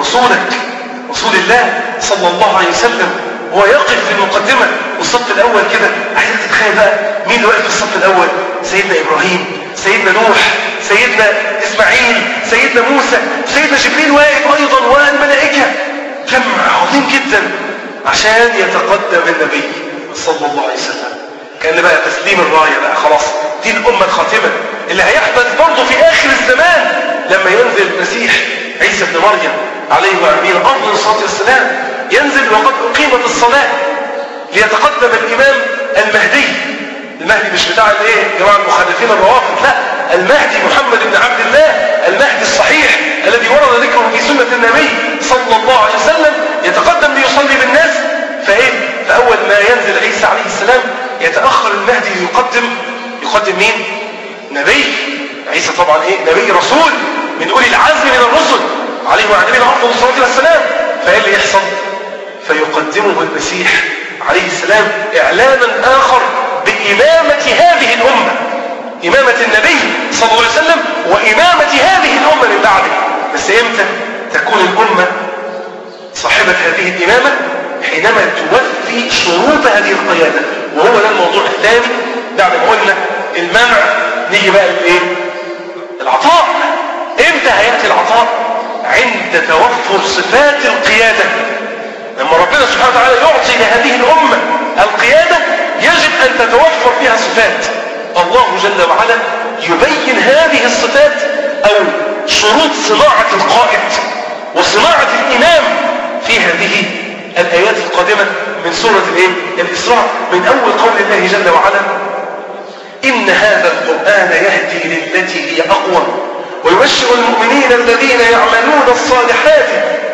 [SPEAKER 1] رسول الله صلى الله عليه وسلم وهو يقف في المقدمة والصف الأول كده. عايزك تتخيل بقى مين اللي واقف في الصف الأول؟ سيدنا إبراهيم، سيدنا نوح، سيدنا إسماعيل، سيدنا موسى، سيدنا جبريل واقف أيضا، والملائكة. جمع عظيم جدا عشان يتقدم النبي صلى الله عليه وسلم. كان بقى تسليم الراية بقى، خلاص دي الأمة الخاتمة اللي هيحدث برضه في آخر الزمان لما ينزل المسيح عيسى بن مريم عليه وعليه أفضل الصلاة والسلام. ينزل وقد أقيمت الصلاة ليتقدم الإمام المهدي. المهدي مش بتاع الايه يا جماعه المخالفين الروافض، لا، المهدي محمد بن عبد الله، المهدي الصحيح الذي ورد ذكره في سنة النبي صلى الله عليه وسلم. يتقدم ليصلي بالناس، فأول ما ينزل عيسى عليه السلام يتأخر المهدي يقدم مين؟ نبي. عيسى طبعا نبي رسول من أولي العزم من الرسل عليه وعلى نبينا أفضل الصلاة والسلام. فإيه اللي يحصل؟ فيقدمه المسيح عليه السلام إعلانا آخر بإمامة هذه الأمة، إمامة النبي صلى الله عليه وسلم وإمامة هذه الأمة من بعده. بس إمتى تكون الأمة صاحبة هذه الإمامة؟ حينما توفي شروط هذه القيادة. وهو ده الموضوع الثاني بعد ما قلنا المنع. نيجي بقى العطاء. إمتى هيأتي العطاء؟ عند توفر صفات القيادة. لما ربنا سبحانه وتعالى يعطي لهذه الأمة القيادة يجب أن تتوفر فيها صفات. الله جل وعلا يبين هذه الصفات أو شروط صناعة القائد وصناعة الإمام في هذه الآيات القادمة من سورة الإسراء، من أول قول الله جل وعلا: إن هذا القرآن يهدي للتي هي أقوى ويبشر المؤمنين الذين يعملون الصالحات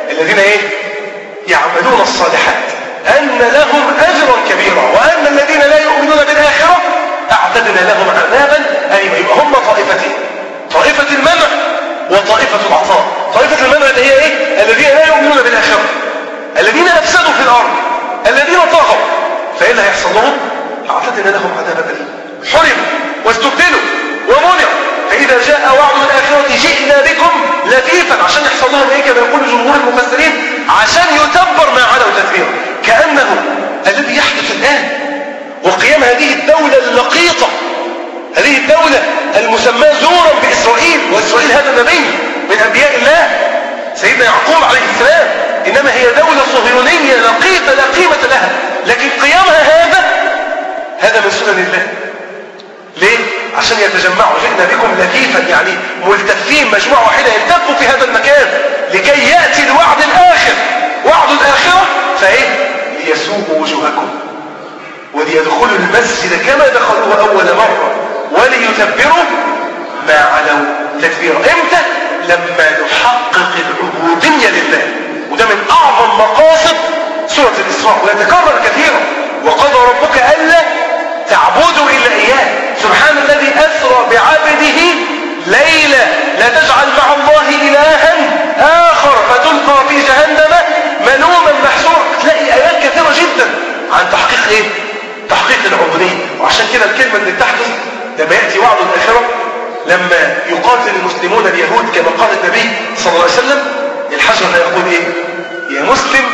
[SPEAKER 1] يعملون الصالحات أن لهم أجرا كبيرا وأن الذين لا يؤمنون بالآخرة أعتدنا لهم عذابا أليما. يبقى هم طائفتين، طائفة المنع وطائفة العطاء. طائفة المنع اللي هي الذين لا يؤمنون بالآخرة، الذين أفسدوا في الأرض، الذين طغوا. فإيه اللي هيحصل لهم؟ أعتدنا لهم عذابا أليما، حرموا واستبدلوا ومنعوا. فإذا جاء وعد الآخرة جئنا بكم لفيفا، عشان يحصل لهم كما يقول جمهور المفسرين، عشان يتبر ما علوا تتبيرا. كأنه الذي يحدث الآن وقيام هذه الدولة اللقيطة، هذه الدولة المسماة زورا بإسرائيل، وإسرائيل هذا النبي من أنبياء الله سيدنا يعقوب عليه السلام، إنما هي دولة صهيونية لقيطة لا قيمة لها، لكن قيامها هذا من سنن الله. ليه؟ عشان يتجمعوا. جئنا بكم لفيفا، يعني ملتفين، مجموعة واحدة يلتفوا في هذا المكان لكي يأتي الوعد الآخر، وعد الآخرة. ليسوقوا وجوهكم وليدخلوا المسجد كما دخلوه أول مرة وليتبروا ما علوا تتبيرا. إمتى؟ لما نحقق العبودية لله. وده من أعظم مقاصد سورة الإسراء ويتكرر كثيرا. وقضى ربك ألا تعبدوا إلا إياه. سبحان الذي أسرى بعبده ليلة لا تجعل مع الله إلها آخر فتلقى في جهنم ملوما محسورا. تلاقي آيات كثيرة جدا عن تحقيق تحقيق العبودية. وعشان كده الكلمة اللي تحدث لما يأتي وعد الآخرة، لما يقاتل المسلمون اليهود كما قال النبي صلى الله عليه وسلم، الحجر يقول يا مسلم،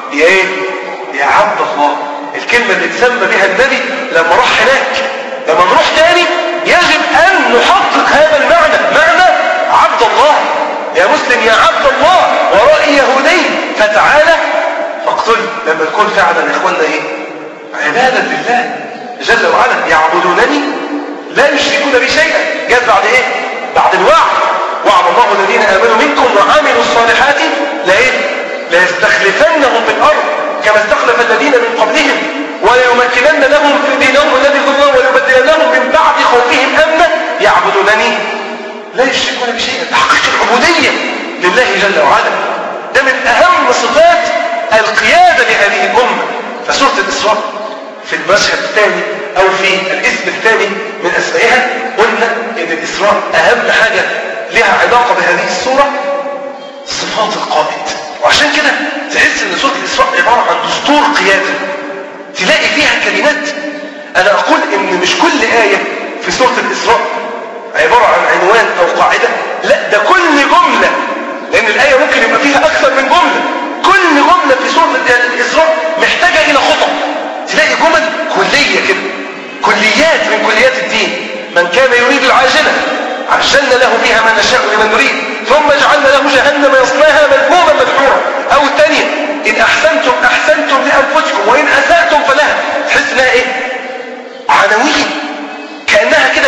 [SPEAKER 1] يا عبد الله. الكلمة اللي تسمى بها النبي لما راح هناك. لما نروح تاني يجب أن نحقق هذا المعنى، معنى عبد الله. يا مسلم يا عبد الله، ورائي يهودي فتعالى فاقتل. لما تكون فعلا يا اخوانا عبادة لله جل وعلا، يعبدونني لا يشركون بي شيئا. جاءت بعد بعد الوعد. وعد الله الذين آمنوا منكم وعملوا الصالحات لا يستخلفنهم في الأرض كما استخلف الذين من قبلهم وليمكنن لهم في دينهم الذي ارتضى وليبدلنهم من بعد خوفهم أمنا يعبدونني لا يشركون بشيئا. تحقيق العبودية لله جل وعلا ده من أهم صفات القيادة لهذه الأمة. فسورة الإسراء في المشهد الثاني أو في الاسم الثاني من أسمائها قلنا إن الإسراء أهم حاجة لها علاقة بهذه السورة صفات القائد. وعشان كده تحس إن سورة الإسراء عبارة عن دستور قيادة، تلاقي فيها كلمات. أنا أقول إن مش كل آية في سورة الإسراء عبارة عن عنوان أو قاعدة، لا، ده كل جملة، لأن الآية ممكن يبقى فيها أكثر من جملة. كل جملة في سورة الإسراء محتاجة إلى خطب. تلاقي جمل كلية كده، كليات من كليات الدين. من كان يريد العاجلة عجلنا له فيها ما نشاء لمن نريد ثم جعلنا له جهنم يصلاها مذموما مدحورا. أو الثانية إن أحسنتم أحسنتم لأنفسكم وإن أسأتم فلها. تحس إنها إيه؟ عناوين، كأنها كده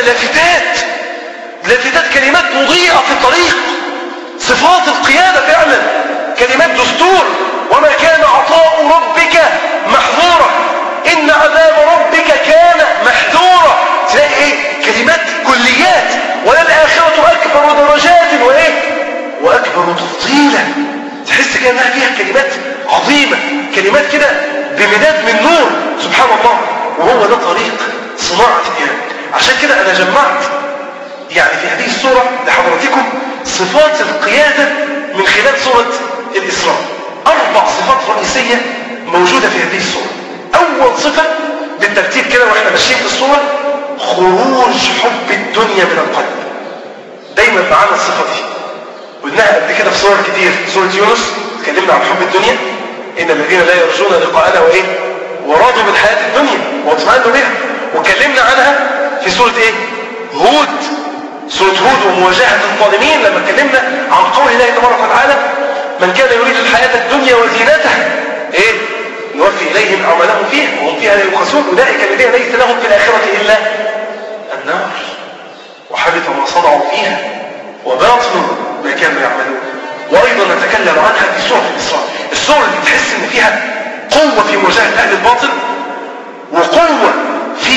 [SPEAKER 1] لافتات كلمات مضيئة في الطريق، صفات القيادة فعلا، كلمات دستور. وما كان عطاء ربك محظورا إن عذاب ربك كان محذورا. تلاقي إيه؟ كلمات كليات. وللآخرة أكبر درجات وأكبر تفضيلا. تحس كأنها فيها كلمات عظيمة، كلمات كده بمداد من نور سبحان الله. وهو ده طريق صناعة الإيمان. عشان كده أنا جمعت يعني في هذه السورة لحضراتكم صفات القيادة من خلال سورة الإسراء. 4 صفات رئيسية موجودة في هذه السورة. أول صفة بالترتيب كده وإحنا ماشيين في السورة، خروج حب الدنيا من القلب. دايما معانا الصفة دي، قلناها قبل كده في سور كتير. سورة يونس اتكلمنا عن حب الدنيا، إن الذين لا يرجون لقاءنا ورادوا بالحياة الدنيا واطمأنوا بها. واتكلمنا عنها في سورة هود، سورة هود ومواجهة الظالمين، لما اتكلمنا عن قول الله تبارك وتعالى من كان يريد الحياة الدنيا وزينتها نوفي إليهم أعمالهم فيها وهم فيها لا يبخسون أولئك الذين ليس لهم في الآخرة إلا النار وحبط ما صنعوا فيها وباطل ما كانوا يعملون. وأيضا نتكلم عنها في سورة الإسراء. السورة اللي تحس إن فيها قوة في مواجهة أهل الباطل وقوة في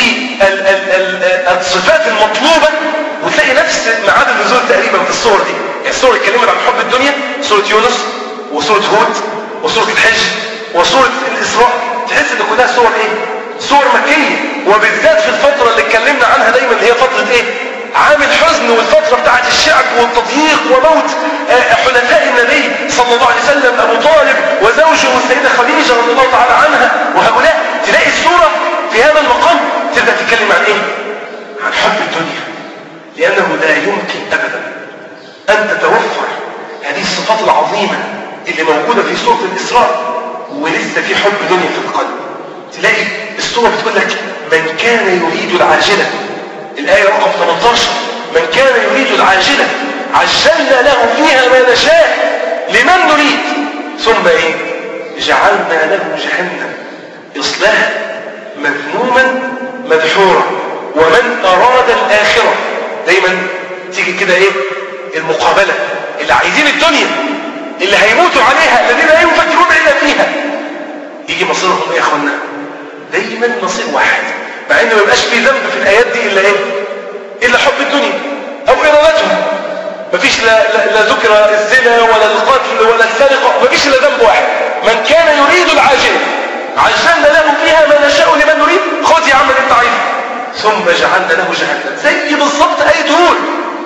[SPEAKER 1] الصفات المطلوبة، وتلاقي نفس معاد النزول تقريبا في السور دي. يعني السورة اللي اتكلمت عن حب الدنيا سورة يونس وسورة هود وسورة الحج وسورة الإسراء، تحس ان كلها سور سور مكية. وبالذات في الفترة اللي اتكلمنا عنها دايما اللي هي فترة عام الحزن، والفترة بتاعت الشعب والتضييق وموت حلفاء النبي صلى الله عليه وسلم أبو طالب وزوجه السيدة خديجة رضي الله تعالى عنها. وهؤلاء تلاقي السورة في هذا المقام تبدأ تتكلم عن عن حب الدنيا، لأنه لا يمكن أبدا أن تتوفر هذه الصفات العظيمة اللي موجودة في سورة الإسراء ولسه في حب دنيا في القلب. تلاقي السورة بتقول لك من كان يريد العاجلة، الآية رقم 18، من كان يريد العاجلة عجلنا له فيها ما نشاء لمن نريد ثم جعلنا له جهنم يصلاها مذموما مدحورا. ومن أراد الآخرة، دايما تيجي كده المقابلة، اللي عايزين الدنيا اللي هيموتوا عليها الذين لا يفكرون إلا فيها، يجي مصيرهم يا أخوانا دايما مصير واحد، مع إنه ما يبقاش في ذنب في الآيات دي إلا حب الدنيا أو إرادتهم. مفيش لا ذكر الزنا ولا القتل ولا السرقة، مفيش إلا ذنب واحد. من كان يريد العاجلة عجلنا له فيها ما نشاء لمن نريد، خذ يا عم اللي انت عايزه ثم جعلنا له جهنم. زي بالظبط آية هود،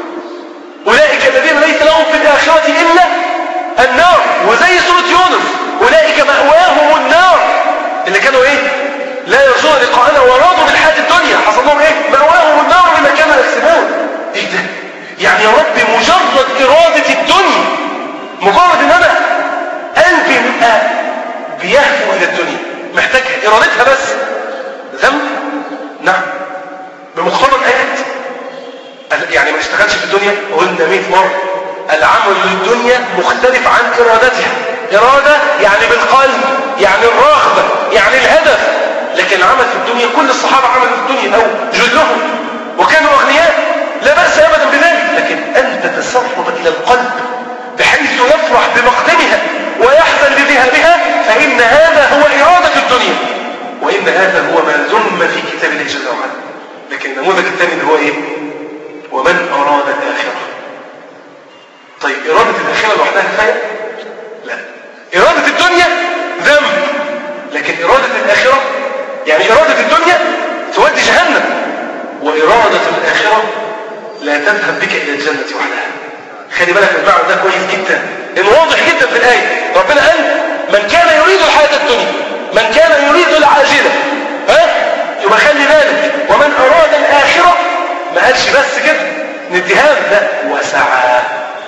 [SPEAKER 1] أولئك الذين ليس لهم في الآخرة إلا النار. وزي سورة يونس أولئك مأواهم النار، اللي كانوا لا يرجون لقاءنا ورادوا بالحياة الدنيا، حصل لهم مأواهم النار بما كانوا يكسبون. ده يعني يا رب مجرد إرادة الدنيا، مجرد ان انا قلبي يبقى بيهفو الى الدنيا محتاج إرادتها بس ذنب. نعم بمقتضى الآيات، يعني ما اشتغلش في الدنيا. قلنا 100 مرة العمل للدنيا مختلف عن إرادتها. إرادة يعني بالقلب، يعني الرغبة، يعني الهدف. لكن العمل في الدنيا كل الصحابة عملوا في الدنيا أو جلهم وكانوا أغنياء، لا بأس أبدا بذلك. لكن أن تتسرب إلى القلب بحيث يفرح بمقدمها ويحزن بذهابها، فإن هذا هو إرادة الدنيا، وإن هذا هو ما ذم في كتاب الله جل وعلا. لكن النموذج الثاني اللي هو ومن أراد الآخرة. طيب إرادة الآخرة لوحدها كفاية؟ لا، إرادة الدنيا ذنب، لكن إرادة الآخرة يعني إرادة الدنيا تودي جهنم، وإرادة الآخرة لا تذهب بك إلى الجنة وحدها. خلي بالك من المعنى ده كويس جدا، إنه واضح جدا في الآية. ربنا قال من كان يريد الحياة الدنيا، من كان يريد العاجلة، يبقى خلي بالك. ومن أراد الآخرة ما قالش بس كده نديها له، لا، وسعى،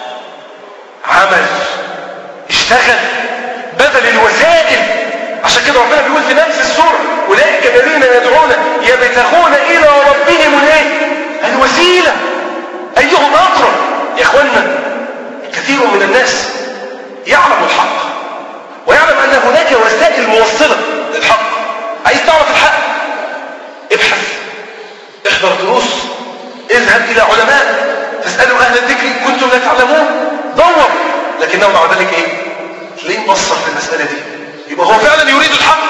[SPEAKER 1] عمل، اشتغل، بذل الوسائل. عشان كده ربنا بيقول في نفس السورة أولئك الذين يدعون يبتغون إلى ربهم الوسيلة أيهم أقرب. يا إخوانا، كثير من الناس يعلم الحق ويعلم أن هناك وسائل موصلة للحق. عايز تعرف الحق؟ ابحث، احضر دروس، اذهب إلى علماء، تسألوا أهل الذكر إن كنتم لا تعلمون، دور. لكنه مع ذلك تلاقيه مبصر في المسألة دي، يبقى هو فعلا يريد الحق.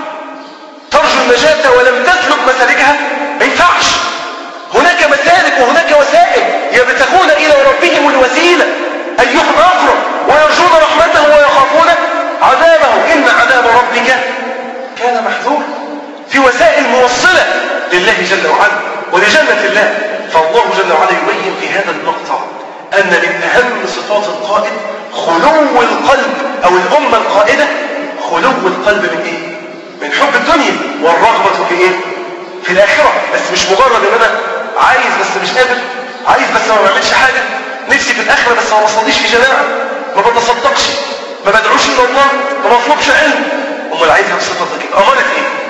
[SPEAKER 1] ترجو النجاة ولم تسلك مسالكها، ما ينفعش. هناك مسالك وهناك وسائل، يبتغون إلى ربهم الوسيلة أيهم أقرب ويرجون رحمته ويخافون عذابه إن عذاب ربك كان محذورا. في وسائل موصلة لله جل وعلا ولجنة الله. فالله جل وعلا يبين في هذا المقطع أن من أهم صفات القائد خلو القلب، أو الأمة القائدة خلو القلب من من حب الدنيا والرغبة في في الآخرة. بس مش مجرد ان انا عايز بس مش قادر، عايز بس ما بعملش حاجة، نفسي في الآخرة بس ما بصليش في جماعة، ما بتصدقش، ما بدعوش إلى الله، ما بطلبش علم. امال عايزها بصفتك أمارة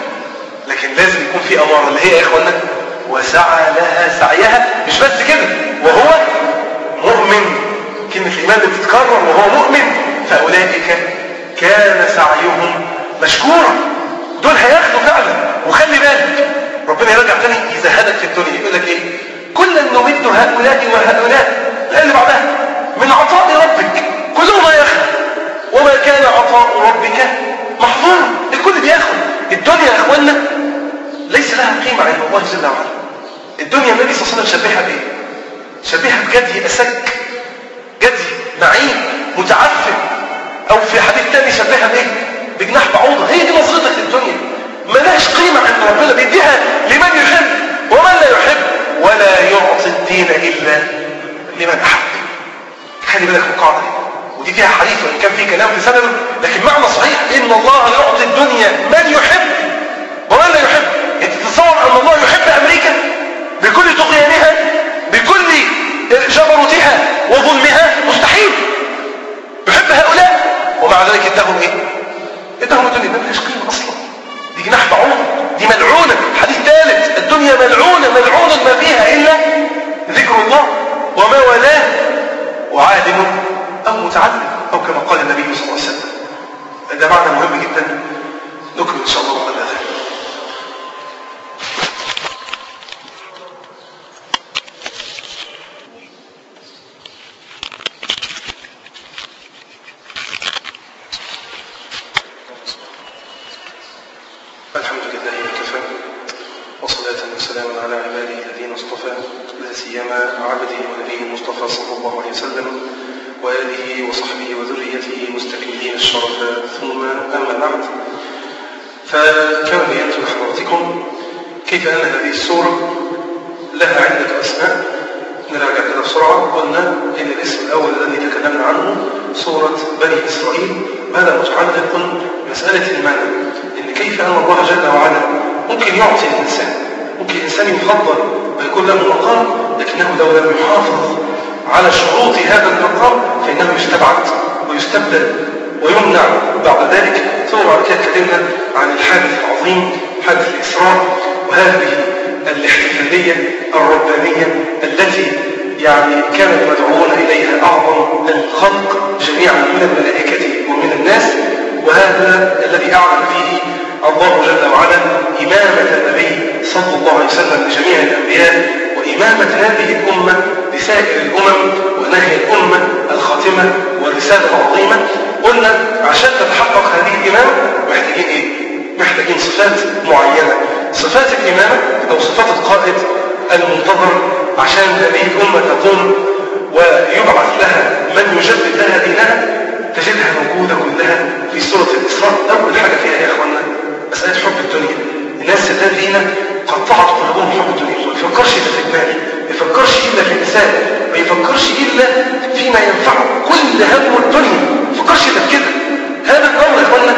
[SPEAKER 1] لكن لازم يكون في أمارة اللي هي يا إخوانا وسعى لها سعيها. مش بس كده، وهو مؤمن. كلمة الإيمان بتتكرر وهو مؤمن. فأولئك كان سعيهم مشكورا. دول هياخدوا فعلا. وخلي بالك ربنا يرجع تاني يزهدك في الدنيا، يقول لك كلا نمد هؤلاء وهؤلاء اللي بعدها من عطاء ربك كلهم ما ياخد وما كان عطاء ربك محظورا. الكل بياخد. الدنيا يا اخوانا ليس لها قيمة عند الله جل وعلا. الدنيا النبي صلى الله عليه وسلم شبهها بايه؟ شبهها بجدي أسك، جدي معين متعفن، او في حديث تاني شبهها بايه؟ بجناح بعوضة. هي دي نظرتك للدنيا، ملهاش قيمة عند ربنا، بيديها لمن يحب ومن لا يحب، ولا يعطي الدين إلا لمن أحب. خلي بالك من القاعدة دي، ودي فيها حديث وإن كان فيه كلام في سنده، لكن معنى صحيح إن الله يعطي الدنيا من يحب ومن لا يحب. أنت تتصور أن الله يحب أمريكا بكل طغيانها بكل جبروتها وظلمها؟ مستحيل. يحب هؤلاء ومع ذلك ادهم ادهم الدنيا ملهاش قيمة أصلا. دي جناح بعوض، دي ملعونة. حديث ثالث، الدنيا ملعونة ملعونة ما فيها إلا ذكر الله وما والاه وعالم أو متعلم، أو كما قال النبي صلى الله عليه وسلم. ده معنى مهم جدا. نكمل إن شاء الله بعد ذلك. الحمد لله وكفى، وصلاة وسلاما على عباده الذين اصطفى، لا سيما عبده ونبيه المصطفى صلى الله عليه وسلم وآله وصحبه وذريته مستكملين الشرف. ثم أما بعد، فكما بينت لحضراتكم كيف أن هذه السورة لها عدة أسماء. نراجع كده بسرعة. قلنا إن الاسم الأول الذي تكلمنا عنه سورة بني إسرائيل، هذا متعلق بمسألة المعنى، إن كيف أن الله جل وعلا ممكن يعطي الإنسان، ممكن الإنسان يفضل ويكون له مقام، لكنه لو لم يحافظ على شروط هذا المقام فإنه يستبعد ويستبدل ويمنع بعد ذلك. ثم بعد كده تكلمنا عن الحادث العظيم، حادث الإسراء، وهذه الاحتفالية الربانية التي كانوا يدعون إليها أعظم الخلق جميعا من الملائكة ومن الناس، وهذا الذي أعلن فيه الله جل وعلا إمامة النبي صلى الله عليه وسلم لجميع الأنبياء، وإمامة هذه الأمة لسائر الأمم، ونهي الأمة الخاتمة والرسالة العظيمة. قلنا عشان تتحقق هذه الإمامة محتاجين محتاجين صفات معينة، صفات الإمامة أو صفات القائد المنتظر، عشان هذه الأمة تقوم ويبعث لها من يجدد لها دينها. تجدها موجودة كلها في سورة الإسراء. أول حاجة فيها يا إخوانا مسألة حب الدنيا. الناس الذين قطعت قلوبهم حب الدنيا، ما يفكرش إلا في المال، ما يفكرش إلا في النساء، ما يفكرش إلا فيما ينفعه، كل هم الدنيا ما يفكرش إلا في كده. هذا الأمر يا إخوانا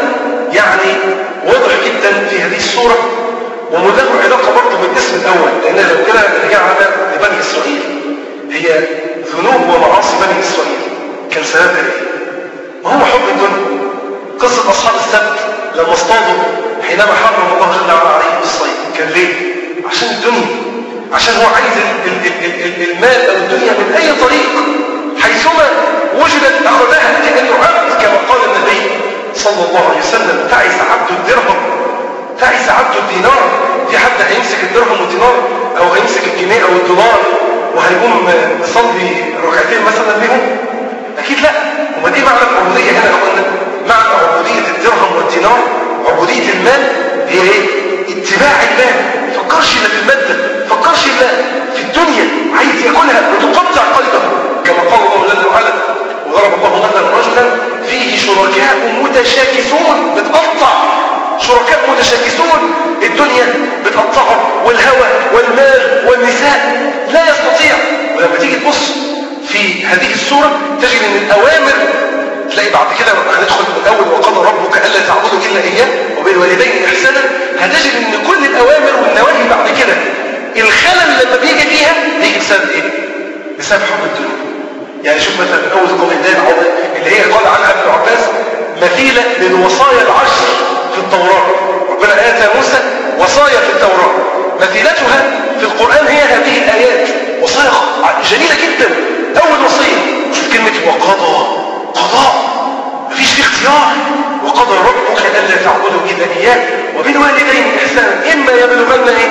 [SPEAKER 1] واضح جدا في هذه السورة، وله علاقة برضه بالاسم الأول، لأن لو كده رجعنا لبني إسرائيل، هي ذنوب ومعاصي بني إسرائيل كان سببها إيه؟ وهو حب الدنيا. قصة أصحاب السبت لما اصطادوا حين حينما حرم الله جل وعلا عليه الصيد كان ليه؟ عشان الدنيا، عشان هو عايز المال أو الدنيا من أي طريق حيثما وجدت أخذها كأنه عبد، كما قال النبي صلى الله عليه وسلم: تعس عبد الدرهم، تعس عبد الدينار. في حد هيمسك الدرهم والدينار أو هيمسك الجنيه أو الدولار وهيقوم يصلي ركعتين مثلا بهم؟ أكيد لا. وما دي معنى العبودية هنا يا أخوانا، معنى عبودية الدرهم والدينار، عبودية المال هي إيه؟ اتباع المال. فكرش إلا في المادة، فكرش إلا في الدنيا، عايز يأكلها وتقطع قلبه، كما قال الله جل وعلا: وضرب الله مثلا رجلا فيه شركاء متشاكسون. بتقطع شركاء متشاكسون، الدنيا بتقطعه، والهوى والمال والنساء، لا يستطيع. ولما تيجي تبص في هذه السورة تجد ان الأوامر، تلاقي بعد كده هندخل من الأول: وقضى ربك ألا تعبدوا إلا إياه وبالوالدين إحسانا. هتجد ان كل الأوامر والنواهي بعد كده الخلل لما بيجي فيها بيجي بسبب ايه؟ بسبب حب الدنيا. يعني شوف مثلا من أول قول الله اللي هي قال عنها ابن عباس: مثيلة للوصايا العشر في التوراة. ربنا آتى موسى وصايا في التوراة، مثيلتها في القرآن هي هذه الآيات، وصايا جميلة جدا. أول وصية شوف كلمة وقضى، قضاء، مفيش فيه اختيار. وقضى ربك ألا تعبدوا إلا إياه وبالوالدين إحسانا إما يبلغن إيه؟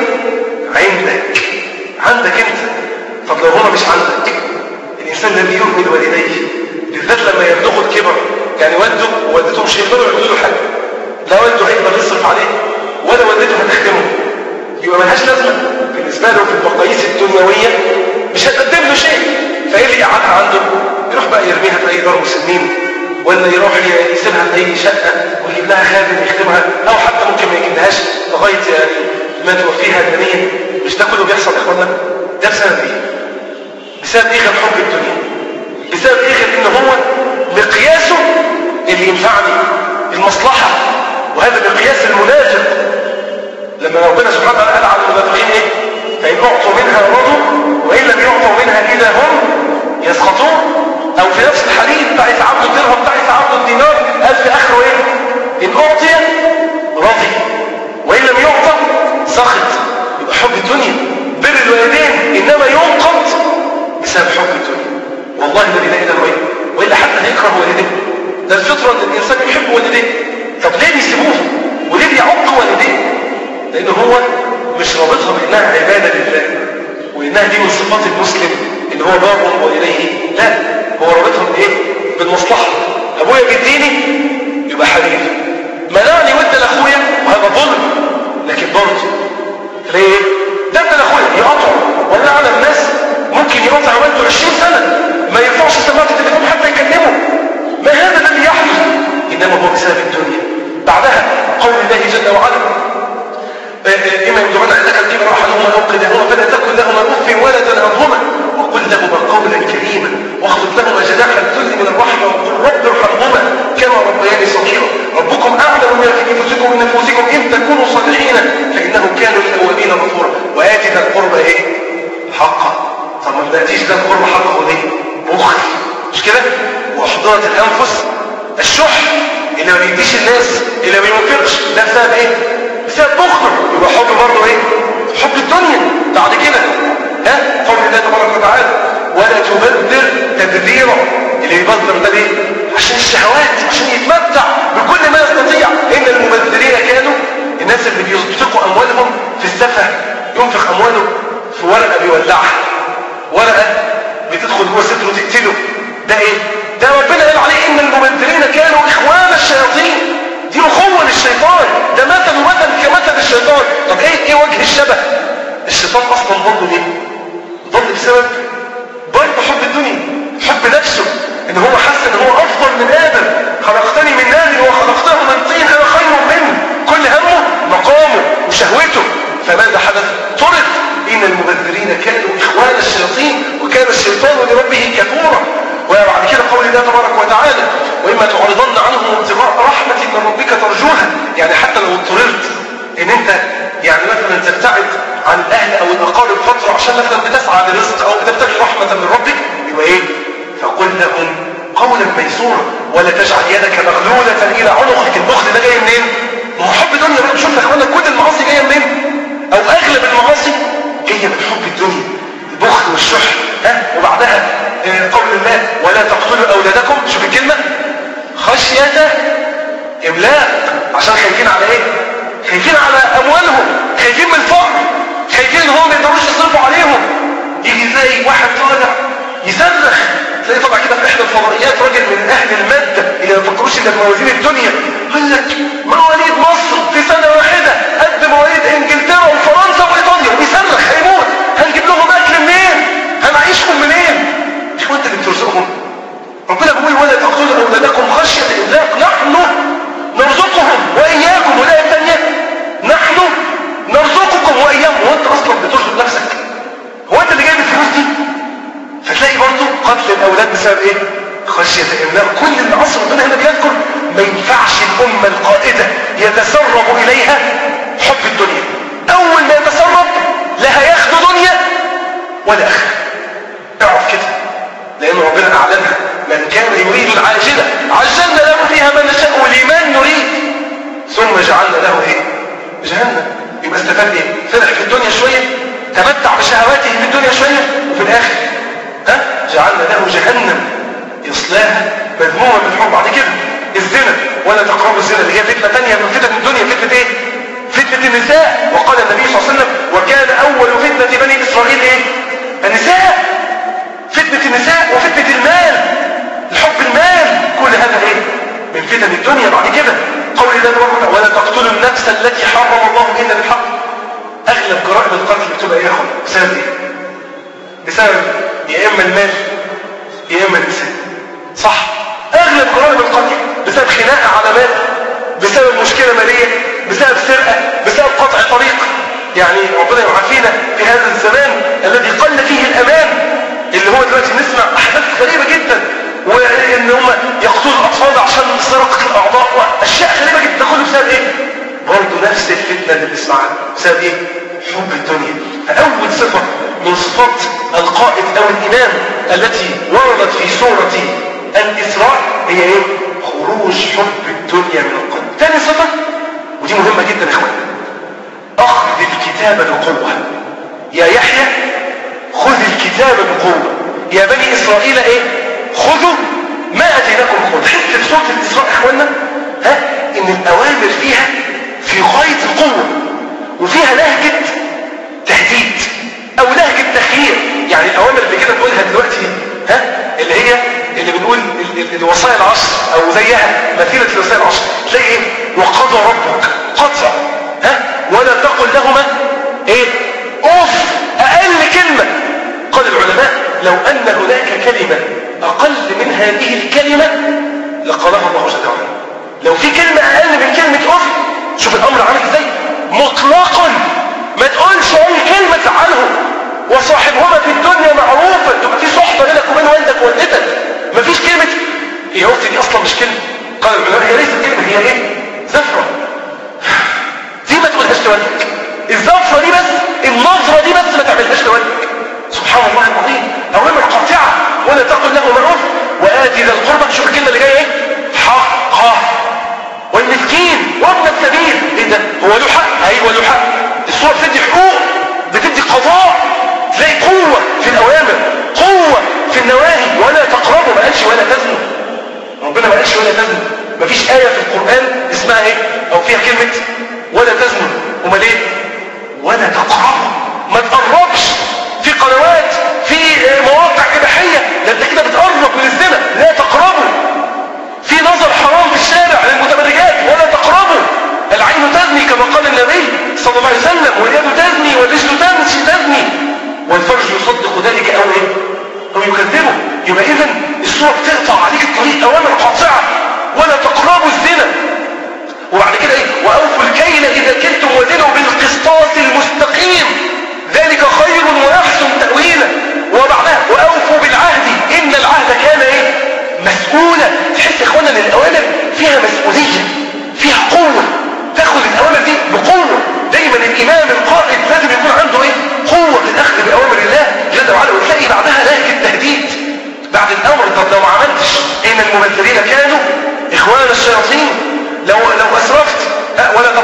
[SPEAKER 1] عندك أنت. طب لو هما مش عندك، الإنسان الذي يؤمن والديه بالذات لما يبلغوا الكبر، يعني والده ووالدته مش هيقدروا يعملوا له حاجة، لا والده هيقدر يصرف عليه ولا والدته هتخدمه، يبقى ملهاش لازمة بالنسبة له في المقاييس الدنيوية، مش هتقدم له شيء. فإيه اللي يقعدها عنده؟ يروح بقى يرميها في أي دار مسنين، ولا يروح يسيبها في أي شقة ويجيب لها خادم يخدمها، أو حتى ممكن ما يجيبلهاش لغاية يعني ما توفيها المنية. مش ده كله بيحصل يا إخوانا؟ ده بسبب إيه؟ بسبب إيه غير حب الدنيا؟ بسبب إيه غير إن هو مقياسه اللي ينفعني المصلحة، وهذا مقياس المنافق. لما ربنا سبحانه وتعالى قال على المنافقين ايه؟ فإن أعطوا منها رضوا وإن لم يعطوا منها إذا هم يسخطون. أو في نفس الحديث: تعس عبد الدرهم، تعس عبد الدينار. قال في آخره ايه؟ إن أعطي رضي وإن لم يعطى سخط. يبقى حب الدنيا، بر الوالدين إنما ينقض بسبب حب الدنيا. والله الذي لا إله إلا هو، وإلا حتى هيكره والديه. ده الفطرة ان الإنسان يحب والديه. طب ليه بيسيبوه؟ وليه بيعق والديه؟ لأنه هو مش رابطها بأنها عبادة لله وإنها دي من صفات المسلم إن هو بار والديه. لا، هو رابطها بإيه؟ بالمصلحة. أبويا بيديني يبقى حبيبي، منعني وادى لأخويا وهذا ظلم. لكن برضه ليه؟ ده ادى لأخويا يقطع، ولا أعلم الناس ممكن يقطع والده 20 سنة ما يرفعش سماعة التليفون حتى يكلمه. ما هذا الذي يحدث؟ إنما هو بسبب الدنيا. بعدها قول الله جل وعلا: إما يدعون عندك الكبر أحدهما أو كلاهما فلا تكن لهما أف ولا تنهرهما وقل لهما قولا كريما واخفض لهما جناح الذل من الرحمة وقل رب ارحمهما كما ربياني صغيرا ربكم أعلم بما في نفوسكم إن تكونوا صالحين فإنه كان للأوابين غفورا وآتي ذا القربى إيه؟ حقا. طب ما بنأتيش ذا القربى حقه ليه؟ بخل، مش كده؟ وأحضرت الأنفس الشح اللي ما بيديش الناس، اللي ما بينفقش، ده بسبب ايه؟ بسبب بخل. يبقى حب برضه ايه؟ حب الدنيا. بعد كده قول الله تبارك وتعالى: ولا تبذر تبذيرا. اللي يبذر ده ليه؟ عشان الشهوات، عشان يتمتع بكل ما يستطيع. ان المبذرين كانوا الناس اللي بينفقوا اموالهم في السفه، ينفق امواله في ورقه بيولعها، ورقه بتدخل جوه صدره وتقتله. ده ايه؟ ده ربنا قال عليه: ان المبذرين كانوا اخوان الشياطين. دي اخوه للشيطان، ده مثل كمثل الشيطان. طب ايه وجه الشبه؟ الشيطان اصلا ضل ليه؟ ضل بسبب برضه حب الدنيا، حب نفسه، ان هو حس ان هو افضل من ادم. خلقتني من نار وخلقته من طين، انا خير منه. كل همه مقامه وشهوته. فماذا حدث؟ طرد. ان المبذرين كانوا اخوان الشياطين وكان الشيطان لربه كفورا. وبعد كده قول الله تبارك وتعالى: وإما تعرضن عنهم ابتغاء رحمة من ربك ترجوها. يعني حتى لو اضطررت ان انت يعني مثلا تبتعد عن الاهل او الاقارب فتره عشان مثلا بتسعى لرزق او بتبتغي رحمه من ربك، يبقى ايه؟ فقل لهم قولا ميسورا ولا تجعل يدك مغلوله الى عنقك. البخل ده جاي منين؟ ما هو حب دنيا بقى. شوف يا اخوانا كل المعاصي جايه منين؟ او اغلب المعاصي جايه من حب الدنيا، البخل والشح. وبعدها قول الله ولا تقتلوا اولادكم، شوف الكلمه، خشيه املاق، عشان خايفين على ايه؟ خايفين على اموالهم، خايفين من الفقر، خايفين ان هم ما يقدروش يصرفوا عليهم. يجي تلاقي واحد طالع يصرخ، تلاقي طبعا كده في احدى الفضائيات راجل من اهل الماده اللي ما يفكروش الا بموازين الدنيا، يقول لك مواليد مصر في سنه واحده قد مواليد انجلترا وفرنسا وايطاليا، ويصرخ هيموت، هنجيب لهم اكل منين؟ هنعيشهم منين؟ مش هو انت اللي بترزقهم؟ ربنا بيقول ولا تقتلوا اولادكم خشيه املاق، نحن نرزقهم واياكم. ولا الثانيه نحن نرزقكم واياهم. وانت اصلا بترزق نفسك؟ هو انت اللي جايب الفلوس دي؟ فتلاقي برضه قتل الاولاد بسبب ايه؟ خشيه املاق. كل العصر ربنا هنا بيذكر ما ينفعش الامه القائده يتسرب اليها حب الدنيا. اول ما يتسرب لا هياخد دنيا ولا اخره. اعرف كده، لان ربنا اعلنها من كان يريد العاجله عجلنا له فيها ما نشاء ولمن نريد ثم جعلنا له ايه؟ جهنم. يبقى استفاد ايه؟ فرح في الدنيا شويه، تمتع بشهواته في الدنيا شويه، وفي الاخر جعلنا له جهنم يصلاها مذموما بالحب. بعد كده الزنا، ولا تقربوا الزنا، اللي هي فتنه ثانيه من فتن الدنيا. فتنه ايه؟ فتنه النساء. وقال النبي صلى الله عليه وسلم وكان اول فتنه بني اسرائيل ايه؟ النساء. فتنه النساء وفتنه المال، الحب المال، كل هذا ايه؟ من فتن الدنيا. بعد كده قول الله ولا تقتلوا النفس التي حرم الله الا بالحق. اغلب جرائم القتل بتبقى ايه يا اخوان؟ بسبب ايه؟ بسبب يا اما المال يا اما النساء. صح؟ اغلب جرائم القتل بسبب خناقه على مال، بسبب مشكله ماليه، بسبب سرقه، بسبب قطع طريق. يعني ربنا يعافينا في هذا الزمان الذي قل فيه الامان، اللي هو دلوقتي نسمع احداث غريبه جدا، وان هم يقتلوا الاطفال عشان سرقه الاعضاء واشياء غريبه جدا. ده كله بسبب ايه؟ برضه نفس الفتنه اللي بنسمعها. بسبب ايه؟ حب الدنيا. فاول صفه من صفات القائد او الامام التي وردت في سوره الاسراء هي ايه؟ خروج حب الدنيا من القلب. ثاني صفه، ودي مهمه جدا يا اخوان، اخذ الكتاب بقوه. يا يحيى خذ الكتاب بقوه، يا بني اسرائيل ايه؟ خذوا ما اتيناكم بقوه. تحس في سوره الاسراء يا اخوانا ان الاوامر فيها في غايه القوه، وفيها لهجه تهديد او لهجه تخيير. يعني الاوامر اللي كده بنقولها دلوقتي اللي هي اللي بنقول الوصايا العشر او زيها مثيله الوصايا العشر، تلاقي ايه؟ وقضى ربك قطع ولا تقل لهما ايه؟ اوف. اقل كلمه قال العلماء لو ان هناك كلمه اقل من هذه الكلمه لقالها الله جل وعلا. لو في كلمه اقل من كلمه اوف، شوف الامر عامل ازاي؟ مطلقا ما تقولش اي كلمه تزعلهم. وصاحبهما في الدنيا معروفه، تبقى في صحبه بينك وبين والدك ووالدتك. مفيش كلمه هي اختي دي اصلا مش كلمه. قال العلماء هي ليست كلمه، هي ايه؟ زفره. دي ما تقولهاش لوالدك. الزفره دي بس، النظره دي بس ما تعملهاش لوالدك. سبحان الله العظيم. اوامر قاطعه. ولا تقل له معروف واتي ذا القربى. شوف الكلمه اللي جايه ايه؟ حقه. والمسكين وابن السبيل. ايه ده؟ هو له حق؟ ايوه له حق. الصوره بتدي حقوق، بتدي قضاء. تلاقي قوه في الاوامر، قوه في النواهي. ولا تقربوا، ما قالش ولا تزنوا. ربنا ما قالش ولا تزنوا. مفيش ايه في القران اسمها ايه او فيها كلمه ولا تزنوا. امال ايه؟ ولا تقربوا، ما تقربش. في قنوات، في مواقع اباحيه، ده انت كده بتقرب من الزنا. لا تقربوا. في نظر حرام في الشارع للمتبرجات، ولا تقربوا. العين تزني كما قال النبي صلى الله عليه وسلم، واليد تزني والرجل تزني والفرج يصدق ذلك او ايه؟ او يكذبه. يبقى اذا السوره بتقطع عليك الطريق، اوامر قاطعه. ولا تقربوا الزنا. وبعد كده ايه؟ واوفوا الكيل اذا كلتم وزنوا بالقسطاس المستقيم ذلك خير واحسن تاويلا. وبعدها واوفوا بالعهد ان العهد كان ايه؟ مسؤولا. تحس يا اخوانا ان الاوامر فيها مسؤوليه، فيها قوه. تاخذ الاوامر دي بقوه. دايما الامام القائد لازم يكون عنده ايه؟ قوه في الاخذ باوامر الله جل وعلا. وتلاقي بعدها لهجه تهديد بعد الامر. طب لو ما عملتش، ان المبذرين كانوا اخوان الشياطين. لو اسرفت ولا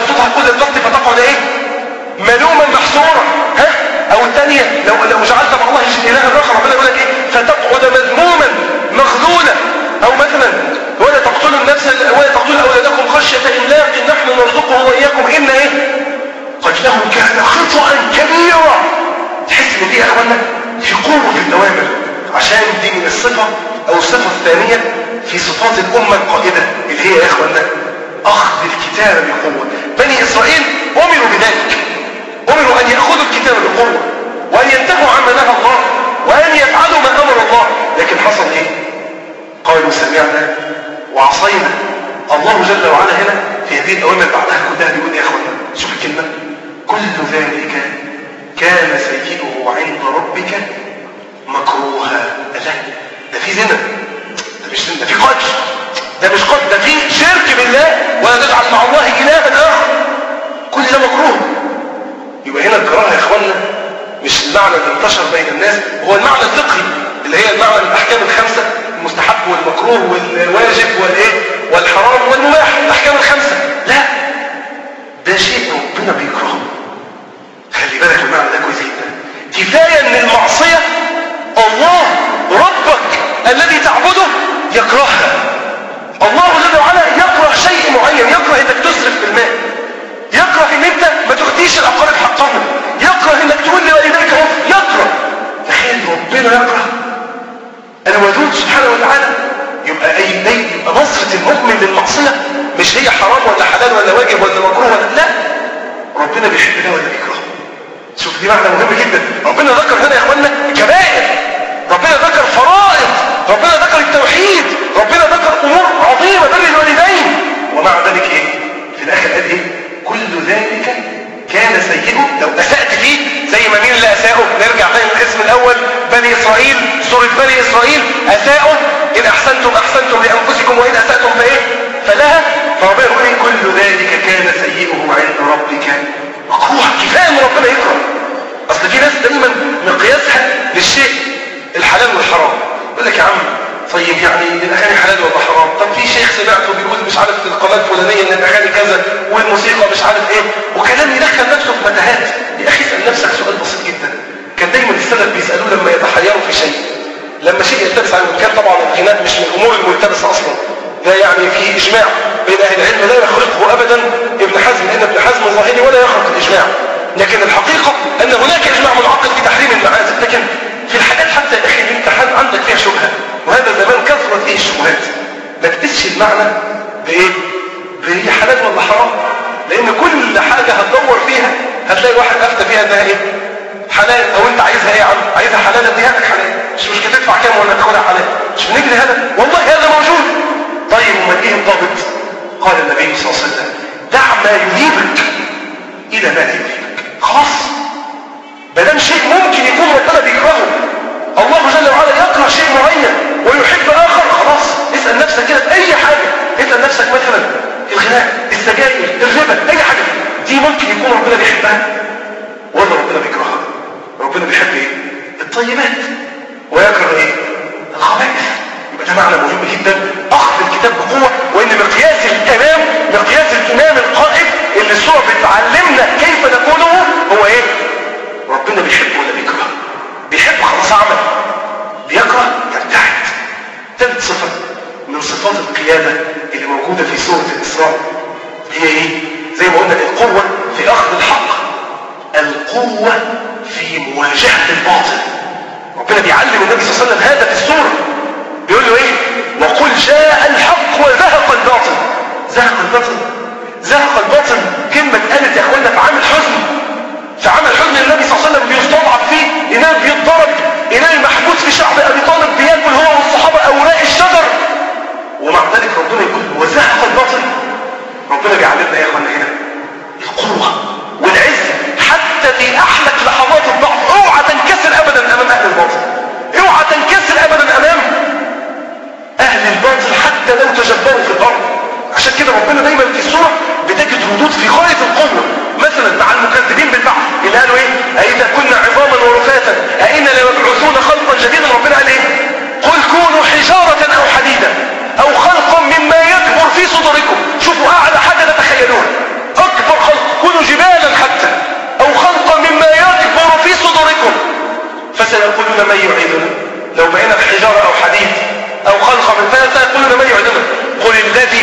[SPEAKER 1] الثانية لو جعلت مع الله إلها آخر ربنا يقول لك إيه؟ فتقعد مذموما مخذولا. أو مثلا ولا تقتلوا النفس ولا تقتلوا أولادكم خشية إملاق نحن نرزقهم وإياكم إن إيه؟ قتلهم كان خطأ كبيرا. تحس إن دي يا أخوانا في قوة في الأوامر، عشان دي من الصفة أو الصفة الثانية في صفات الأمة القائدة اللي هي يا أخوانا أخذ الكتاب بقوة. بني إسرائيل أمروا بذلك، أمروا أن يأخذوا الكتاب بقوة وأن ينتهوا عما نهى الله وأن يفعلوا ما أمر الله. لكن حصل إيه؟ قالوا سمعنا وعصينا. الله جل وعلا هنا في هذه الأوامر بعدها كلها بيقول يا أخوانا شوف الكلمة، كل ذلك كان سيئه عند ربك مكروها. لا ده في زنا، ده مش زنا، ده في قتل، ده مش قتل، ده في شرك بالله ولا تجعل مع الله إلها آخر. كل ده مكروه. يبقى هنا الكراهه يا اخوانا مش المعنى اللي انتشر بين الناس، هو المعنى الفقهي اللي هي المعنى الاحكام الخمسه، المستحب والمكروه والواجب والايه والحرام والمباح، الاحكام الخمسه. لا ده شيء ربنا بيكرهه. خلي بالك المعنى ده كويس جدا. كفايه ان المعصيه الله ربك الذي تعبده يكرهها. الله جل وعلا يكره شيء معين، يكره انك تسرف في المال، يكره ان انت ما تؤتيش الاقارب حقهم، يكره انك تقول لوالديك اف، يكره. تخيل ربنا يكره الودود سبحانه وتعالى. يبقى نظرة المؤمن للمعصية مش هي حرام ولا حلال ولا واجب ولا مكروه ولا لا، ربنا بيحب ده ولا بيكره. شوف دي معنى مهم جدا. ربنا ذكر هنا يا اخوانا كبائر، ربنا ذكر فرائض، ربنا ذكر التوحيد، ربنا ذكر امور عظيمه بر الوالدين، ومع ذلك ايه في الاخر قال ايه؟ كل ذلك كان سيئه لو اسأت فيه. زي ما مين اللي اساءوا؟ نرجع تاني للاسم الاول، بني اسرائيل، سورة بني اسرائيل اساءوا. ان احسنتم احسنتم لانفسكم وان اسأتم فايه؟ فلها. فربنا يقول ايه؟ كل ذلك كان سيئه عند ربك مكروه. كفايه ان ربنا يكره. اصل في ناس دايما مقياسها للشيء الحلال والحرام. يقول لك يا عم طيب يعني الاغاني حلال ولا حرام؟ طب في شيخ سمعته بيقول مش عارف في القناه الفلانيه ان الاغاني كذا والموسيقى مش عارف ايه، وكلام يدخل نفسه في متاهات. يا اخي اسال نفسك سؤال بسيط جدا. كان دايما السلف بيسالوه لما يتحيروا في شيء، لما شيء يلتبس عن المكان. طبعا الغناء مش من الامور الملتبسه اصلا، ده يعني في اجماع بين اهل العلم لا يخرقه ابدا ابن حزم، لان ابن حزم ظاهري ولا يخرق الاجماع. لكن الحقيقه ان هناك اجماع منعقد في تحريم المعازف. لكن في الحاجات حتى يا اخي انت عندك فيها شبهه، وهذا زمان كثرت فيه الشبهات، ما تقيسش المعنى بايه؟ هي حلال ولا حرام؟ لان كل حاجه هتدور فيها هتلاقي واحد افتى فيها انها ايه؟ حلال. او انت عايزها ايه يا عم؟ عايزها حلال اديها لك حلال، مش مشكله تدفع كام ولا تاخدها حلال، مش بنجري هذا، والله هذا موجود. طيب امال ايه الضابط؟ قال النبي صلى الله عليه وسلم دع ما يريبك الى ما لا يريبك. خلاص ما دام شيء ممكن يكون ربنا بيكرهه، الله جل وعلا يكره شيء معين ويحب اخر، خلاص اسال نفسك كده في اي حاجه. اسال نفسك مثلا الغناء، السجاير، الربا، اي حاجه دي ممكن يكون ربنا بيحبها ولا ربنا بيكرهها؟ ربنا بيحب ايه؟ الطيبات ويكره ايه؟ الخبائث. يبقى ده معنى مهم جدا، اخذ الكتاب بقوه. وان مقياس الامام، مقياس الامام القائد اللي السوره بتعلمنا كيف نكونه هو ايه؟ ربنا بيحبه ولا بيكره؟ بيحب خلاص عمل، بيكره يبتعد. ثالث صفه من صفات القياده اللي موجوده في سوره الاسراء هي ايه؟ زي ما قلنا القوه في اخذ الحق، القوه في مواجهه الباطل. ربنا بيعلم النبي صلى الله عليه وسلم هذا في السوره، بيقول له ايه؟ وقل جاء الحق وزهق الباطل. زهق الباطل، زهق الباطل كلمه قالت يا اخوانا في عام الحزن. في عام الحزن النبي صلى الله عليه وسلم بيستضعف فيه، إمام بيتضرب، إمام محبوس في شعب أبي طالب بياكل هو والصحابة أوراق الشجر، ومع ذلك ربنا يقول وزهق الباطل. ربنا بيعلمنا يا اخوانا هنا القوة والعزة حتى في أحلك لحظات الضعف. اوعى تنكسر أبدا أمام أهل الباطل، اوعى تنكسر أبدا أمام أهل الباطل حتى لو تجبروا في الأرض. عشان كده ربنا دايما في السورة بتجد ردود في غاية القوة. مثلا مع المكذبين بالبعث اللي قالوا ايه؟ أئذا كنا عظاما ورفاتا أئنا لمبعوثون خلقا جديدا. ربنا قال ايه؟ قل كونوا حجارة أو حديدا أو خلقا مما يكبر في صدوركم. شوفوا أعلى حاجة تتخيلوها، أكبر خلق، كونوا جبالا حتى أو خلقا مما يكبر في صدوركم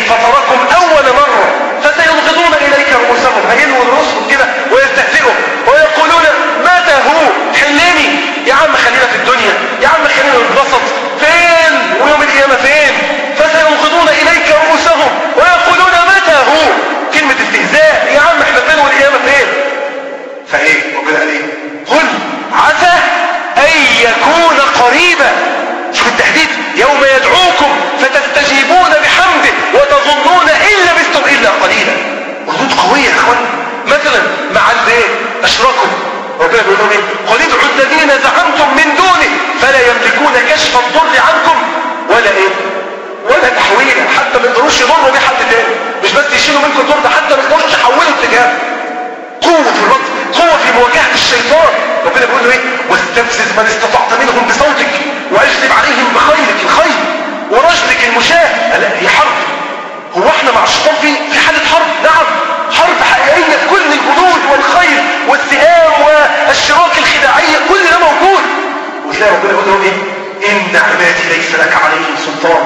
[SPEAKER 1] فطركم أول مرة فسينغضون إليك رؤوسهم، هيلوا رؤوسهم كده ويستهزئوا ويقولون متى هو؟ حلني يا عم، خلينا في الدنيا يا عم، خلينا نتبسط، فين ويوم القيامة فين؟ فسينغضون إليك رؤوسهم ويقولون متى هو؟ كلمة استهزاء، يا عم احنا فين والقيامة فين؟ فايه ربنا قال ايه؟ قل عسى ان يكون قريبا. شوف التهديد، يوم يدعوكم فتستجيبون بحمده وتظنون ان لبثتم الا قليلا. ردود قويه يا اخوان. مثلا مع اشراكم ربنا بيقول لهم ايه؟ قل ادعوا الذين زعمتم من دونه فلا يملكون كشف الضر عنكم ولا ايه؟ ولا تحويلا، حتى ما يقدروش يضروا بيه حد تاني، مش بس يشيلوا منكم الضر ده، حتى ما يقدروش يحولوا اتجاه. قوة في الرد، قوة في مواجهة الشيطان. ربنا بيقول له ايه؟ واستفزز من استطعت منهم بصوتك واجلب عليهم بخيلك الخيل ورجلك المشاة. هي حرب. هو احنا مع الشيطان في حالة حرب؟ نعم، حرب حقيقية، كل الجنود والخيل والسهام والشراك الخداعية كل ده موجود. وتلاقي ربنا يقول له ايه؟ ان عبادي ليس لك عليهم سلطان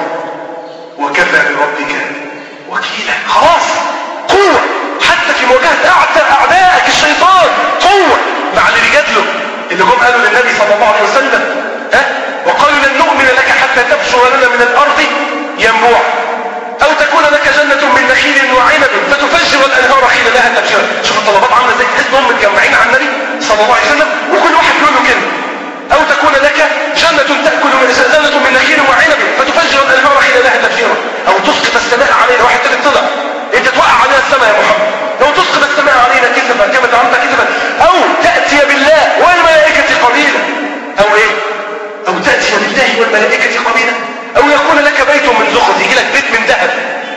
[SPEAKER 1] وكفى بربك وكيلا. خلاص، قوة حتى في مواجهة أعدائك الشيطان، قوة مع اللي بيجادله، اللي جم قالوا للنبي صلى الله عليه وسلم وقالوا لن نؤمن لك حتى تبشر لنا من الأرض ينبوع أو تكون لك جنة من نخيل وعنب فتفجر الأنهار خلالها تفجيرا. شوف الطلبات عاملة ازاي، تحس انهم متجمعين على النبي صلى الله عليه وسلم وكل واحد بيقول له كده. أو تكون لك جنة جنة من نخيل وعنب فتفجر الأنهار خلالها تفجيرا أو تسقط السماء علينا. واحد تاني طلع، انت توقع علينا السماء يا محمد، لو تسقط السماء علينا كسفا كما زعمت كسفا، او تأتي بالله والملائكة قبيلا، او ايه؟ او تأتي بالله والملائكة قبيلا، او يكون لك بيت من زخرف، يجي لك بيت من ذهب،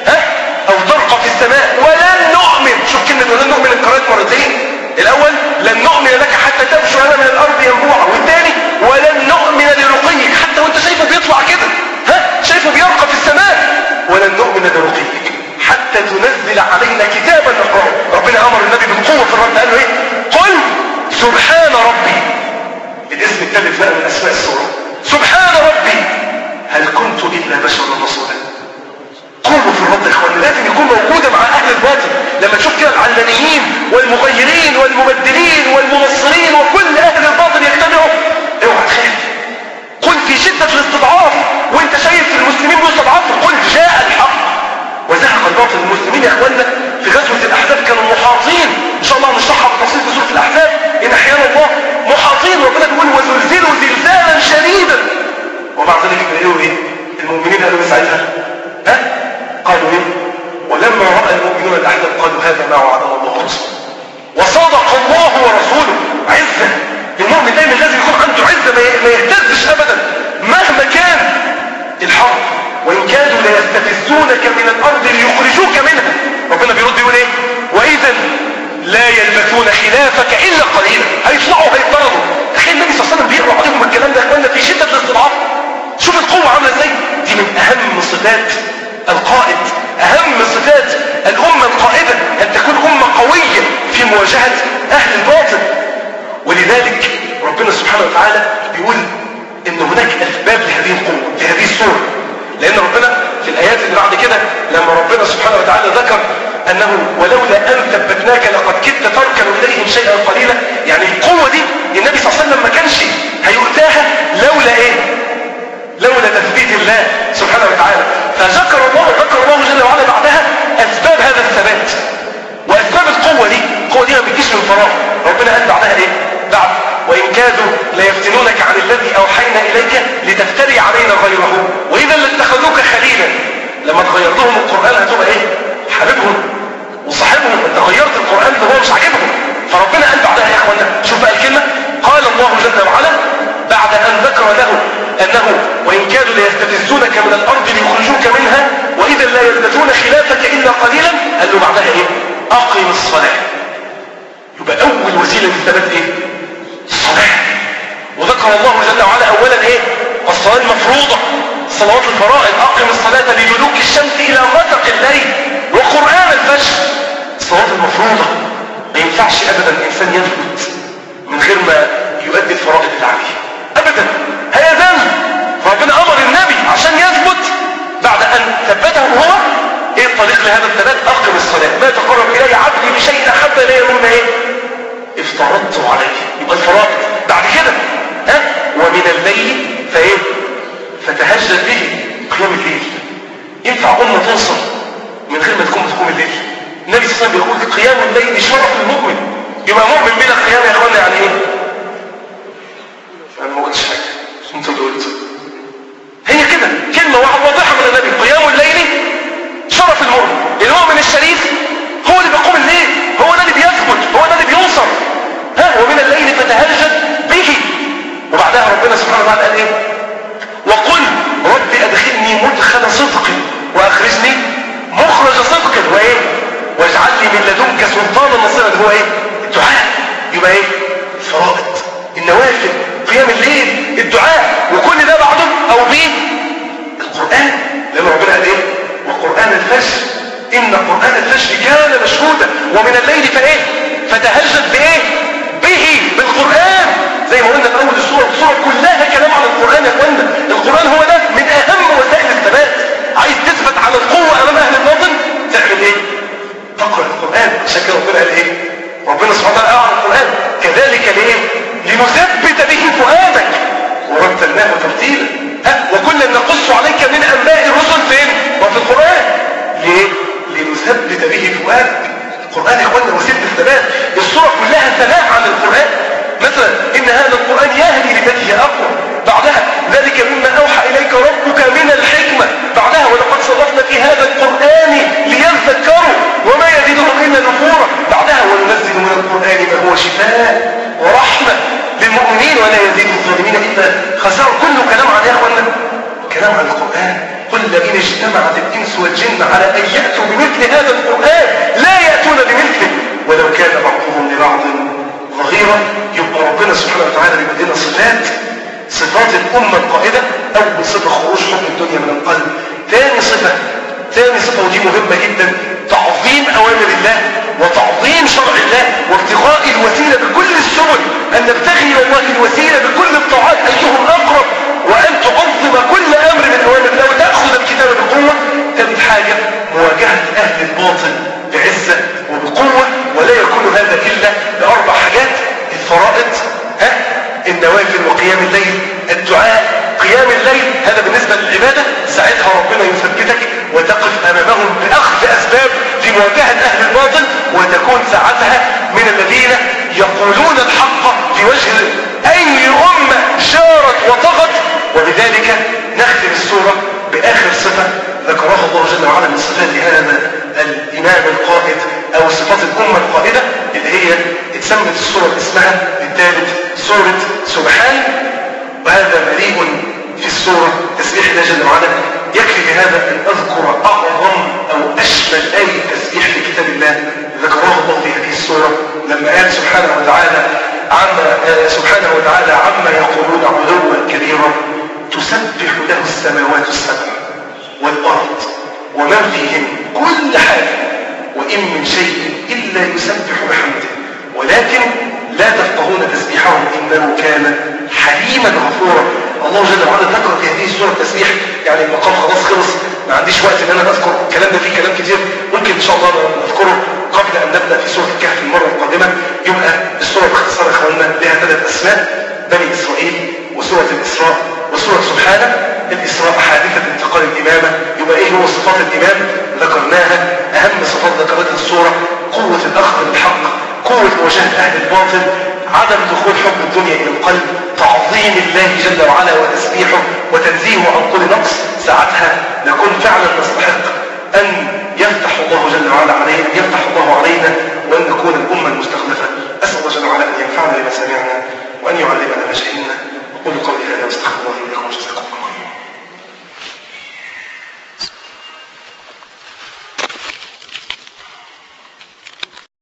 [SPEAKER 1] او ترقى في السماء ولن نؤمن. شوف كلمة ولن نؤمن اتكررت مرتين. الاول لن نؤمن لك حتى تبشر لنا من الارض ينبوعا، والثاني ولن نؤمن لرقيك، حتى وانت شايفه بيطلع كده، شايفه بيرقى في السماء، ولن نؤمن لرقيك حتى تنزل علينا كتابا نقرأه. ربنا امر النبي بالقوه في الرد، قال له ايه؟ قل سبحان ربي، الاسم الثالث بقى من اسماء السوره، سبحان ربي هل كنت الا بشرا رسولا. قوه في الرد يا اخوان لازم يكون موجوده مع اهل الباطل. لما تشوف كده العلمانيين والمغيرين والمبدلين والمنصرين وكل اهل الباطل يجتمعوا، اوعى تخاف. قل في شده الاستضعاف وانت شايف المسلمين بيستضعفوا، قل جاء الحق وزهق الباطل. المسلمين يا اخواننا في غزوة الأحزاب كانوا محاطين، إن شاء الله هنشرحها بالتفصيل في سورة الأحزاب إن أحيانا الله، محاطين. ربنا بيقول وزلزلوا زلزالا شديدا، ومع ذلك قالوا إيه؟ المؤمنين قالوا إيه ساعتها؟ قالوا إيه؟ ولما رأى المؤمنون الأحزاب قالوا هذا ما وعدنا الله ورسوله وصدق الله ورسوله. عزة، المؤمن دايما لازم يكون عنده عزة، ما يهتزش أبدا مهما كان الحرب. وإن كانوا ليستفزونك من الأرض ليخرجوك منها. ربنا بيرد يقول إيه؟ وإذا لا يلبثون خلافك إلا قليلا. هيطلعوا هيطردوا. تخيل النبي صلى الله عليه وسلم بيقرأ عليهم الكلام ده إخواننا في شدة الاستضعاف. شوف القوة عاملة إزاي. دي من أهم صفات القائد، أهم صفات الأمة القائدة، أن تكون أمة قوية في مواجهة أهل الباطل. ولذلك ربنا سبحانه وتعالى بيقول إن هناك أسباب لهذه القوة في هذه السورة. لأن ربنا في الآيات اللي بعد كده لما ربنا سبحانه وتعالى ذكر أنه ولولا أن ثبتناك لقد كدت تركن إليهم شيئا قليلا، يعني القوة دي النبي صلى الله عليه وسلم ما كانش هيؤتاها لولا إيه؟ لولا تثبيت الله سبحانه وتعالى. فذكر الله جل وعلا بعدها أسباب هذا الثبات وأسباب القوة دي. القوة دي ما بتجيش من فراغ. ربنا قال بعدها إيه؟ بعد وإن كادوا ليفتنونك عن الذي أوحينا إليك لتفتري علينا غيره وإذا لاتخذوك خليلا. لما تغير لهم القرآن هتبقى إيه؟ حبيبهم وصاحبهم. انت غيرت القرآن اللي هو مش عاجبهم. فربنا قال بعدها يا اخوانا، شوف بقى الكلمة، قال الله جل وعلا بعد أن ذكر له أنه وإن كادوا ليستفزونك من الأرض ليخرجوك منها وإذا لا يلبثون خلافك إلا قليلا، قال له بعدها إيه؟ أقم الصلاة. يبقى أول وسيلة للثبات إيه؟ الصلاة. وذكر الله جل وعلا أولا إيه؟ الصلاة المفروضة، صلوات الفرائض. أقم الصلاة لدلوك الشمس إلى غسق الليل وقرآن الفجر. الصلاة المفروضة ما ينفعش أبدا الإنسان يثبت من غير ما يؤدي الفرائض اللي عليه أبدا. هي ذنب. فربنا أمر النبي عشان يثبت بعد أن ثبته هو إيه مثل هذا الثبات أقم الصلاة، ما تقرب إلي عبدي بشيء أحب إلي مما إيه؟ افترضت عليه. يبقى الفرائض. بعد كده ومن الليل فإيه؟ فتهجد به. قيام الليل. ينفع أمة توصل من غير ما تكون بتقوم الليل؟ النبي صلى الله عليه وسلم بيقول قيام الليل شرف المؤمن. يبقى مؤمن بلا قيام يا اخوانا يعني ايه؟ انا ما قلتش حاجه، انتوا اللي قلتوا. هي كده كلمه واضحه من النبي، قيام الليل شرف المؤمن. المؤمن الشريف هو اللي بيقوم الليل، هو الذي بيثبت، هو الذي بينصر. ومن الليل فتهجد به. وبعدها ربنا سبحانه وتعالى قال ايه؟ وقل رب ادخلني مدخل صدق واخرجني مخرج صدق وايه؟ واجعل لي من لدنك سلطانا نصيرا. هو ايه؟ الدعاء. يبقى ايه؟ الفرائض، النوافل، قيام الليل، الدعاء، وكل ده بعده او به القرآن. لأن ربنا قال ايه؟ وقرآن الفجر إن قرآن الفجر كان مشهودا ومن الليل فايه؟ فتهجد بايه؟ به، بالقرآن. زي ما قلنا في اول السورة كلها كلام عن القرآن يا اخوانا. القرآن هو ده من اهم وسائل الثبات. عايز تثبت على القوة امام اهل الباطل تعمل ايه؟ تقرأ القرآن. عشان كده ربنا قال ايه؟ ربنا سبحانه وتعالى قال عن القرآن كذلك ليه؟ لنثبت به فؤادك ورتلناه ترتيلا. وكنا نقص عليك من انباء الرسل فين؟ وفي القرآن. ليه؟ لنثبت به فؤادك. القرآن يا اخوانا وسيلة الثبات. السورة كلها ثناء عن القرآن. مثلا ان هذا القرآن يهدي للتي هي اقوى. بعدها ذلك مما اوحى اليك ربك من الحكمة. بعدها ولقد صرفنا في هذا القرآن ليذكروا وما يزيدهم الا نفورا. بعدها وننزل من القرآن ما هو شفاء ورحمة للمؤمنين ولا يزيد الظالمين الا خسارة. كله كلام عن يا اخوانا كلام عن القرآن. قل لئن اجتمعت الانس والجن على ان ياتوا بمثل هذا القرآن لا ياتون بمثله ولو كان بعضهم لبعض ظهيرا. يبقى ربنا سبحانه وتعالى بيدينا صفات الأمة القائدة. أول صفة خروج حكم الدنيا من القلب. ثاني صفة ودي مهمة جدا، تعظيم أوامر الله وتعظيم شرع الله وابتغاء الوسيلة بكل السبل، أن نبتغي إلى الله الوسيلة بكل الطاعات أيهم أقرب، وأن تعظم كل أمر من أوامر الله وتأخذ الكتاب بقوة. ثالث حاجة مواجهة أهل الباطل بعزة وبقوة، ولا يكون هذا إلا بأربع حاجات: الفرائض، النوافل وقيام الليل، الدعاء، قيام الليل. هذا بالنسبة للعبادة. ساعتها ربنا يثبتك وتقف أمامهم بأخذ أسباب في مواجهة أهل الباطل، وتكون ساعتها من الذين يقولون الحق في وجه أي أمة جارت وطغت. وبذلك نختم السورة بآخر صفة ذكرها الله جل وعلا من صفات هذا الإمام القائد أو صفات الأمة القائدة، اللي هي اتسمت السورة باسمها الثالث سورة سبحان. وهذا مليء في السورة تسبيح الله جل وعلا. يكفي بهذا أن أذكر أعظم أو أشمل آية تسبيح في كتاب الله ذكرها الله في هذه السورة لما قال سبحانه وتعالى عما يقولون علوا كبيرا تسبح له السماوات السبع والأرض ومن فيهن كل حاجة وإن من شيء إلا يسبح بحمده ولكن لا تفقهون تسبيحهم إنه كان حليما غفورا. الله جل وعلا ذكر في هذه السورة التسبيح. يعني المقام خلاص خلص، ما عنديش وقت ان انا اذكر الكلام ده، فيه كلام كتير ممكن ان شاء الله نذكره قبل ان نبدا في سورة الكهف المرة القادمة. يبقى السورة باختصار يا اخواننا لها 3 اسماء: بني اسرائيل وسورة الاسراء وسورة سبحانه. الاسراء حادثة انتقال الامامة. يبقى ايه هو صفات الامام؟ ذكرناها. اهم صفات ذكرتها السورة: قوة الاخذ بالحق، قوة مواجهة اهل الباطل، عدم دخول حب الدنيا الى القلب، تعظيم الله جل وعلا وتسبيحه وتنزيهه عن كل نقص. ساعتها نكون فعلا نستحق ان يفتح الله جل وعلا علينا، ان يفتح الله علينا، وان نكون الامه المستخلفه. اسال الله جل وعلا ان ينفعنا بما سمعنا وان يعلمنا ما جهلنا. اقول قولي هذا واستغفر الله لي ولكم.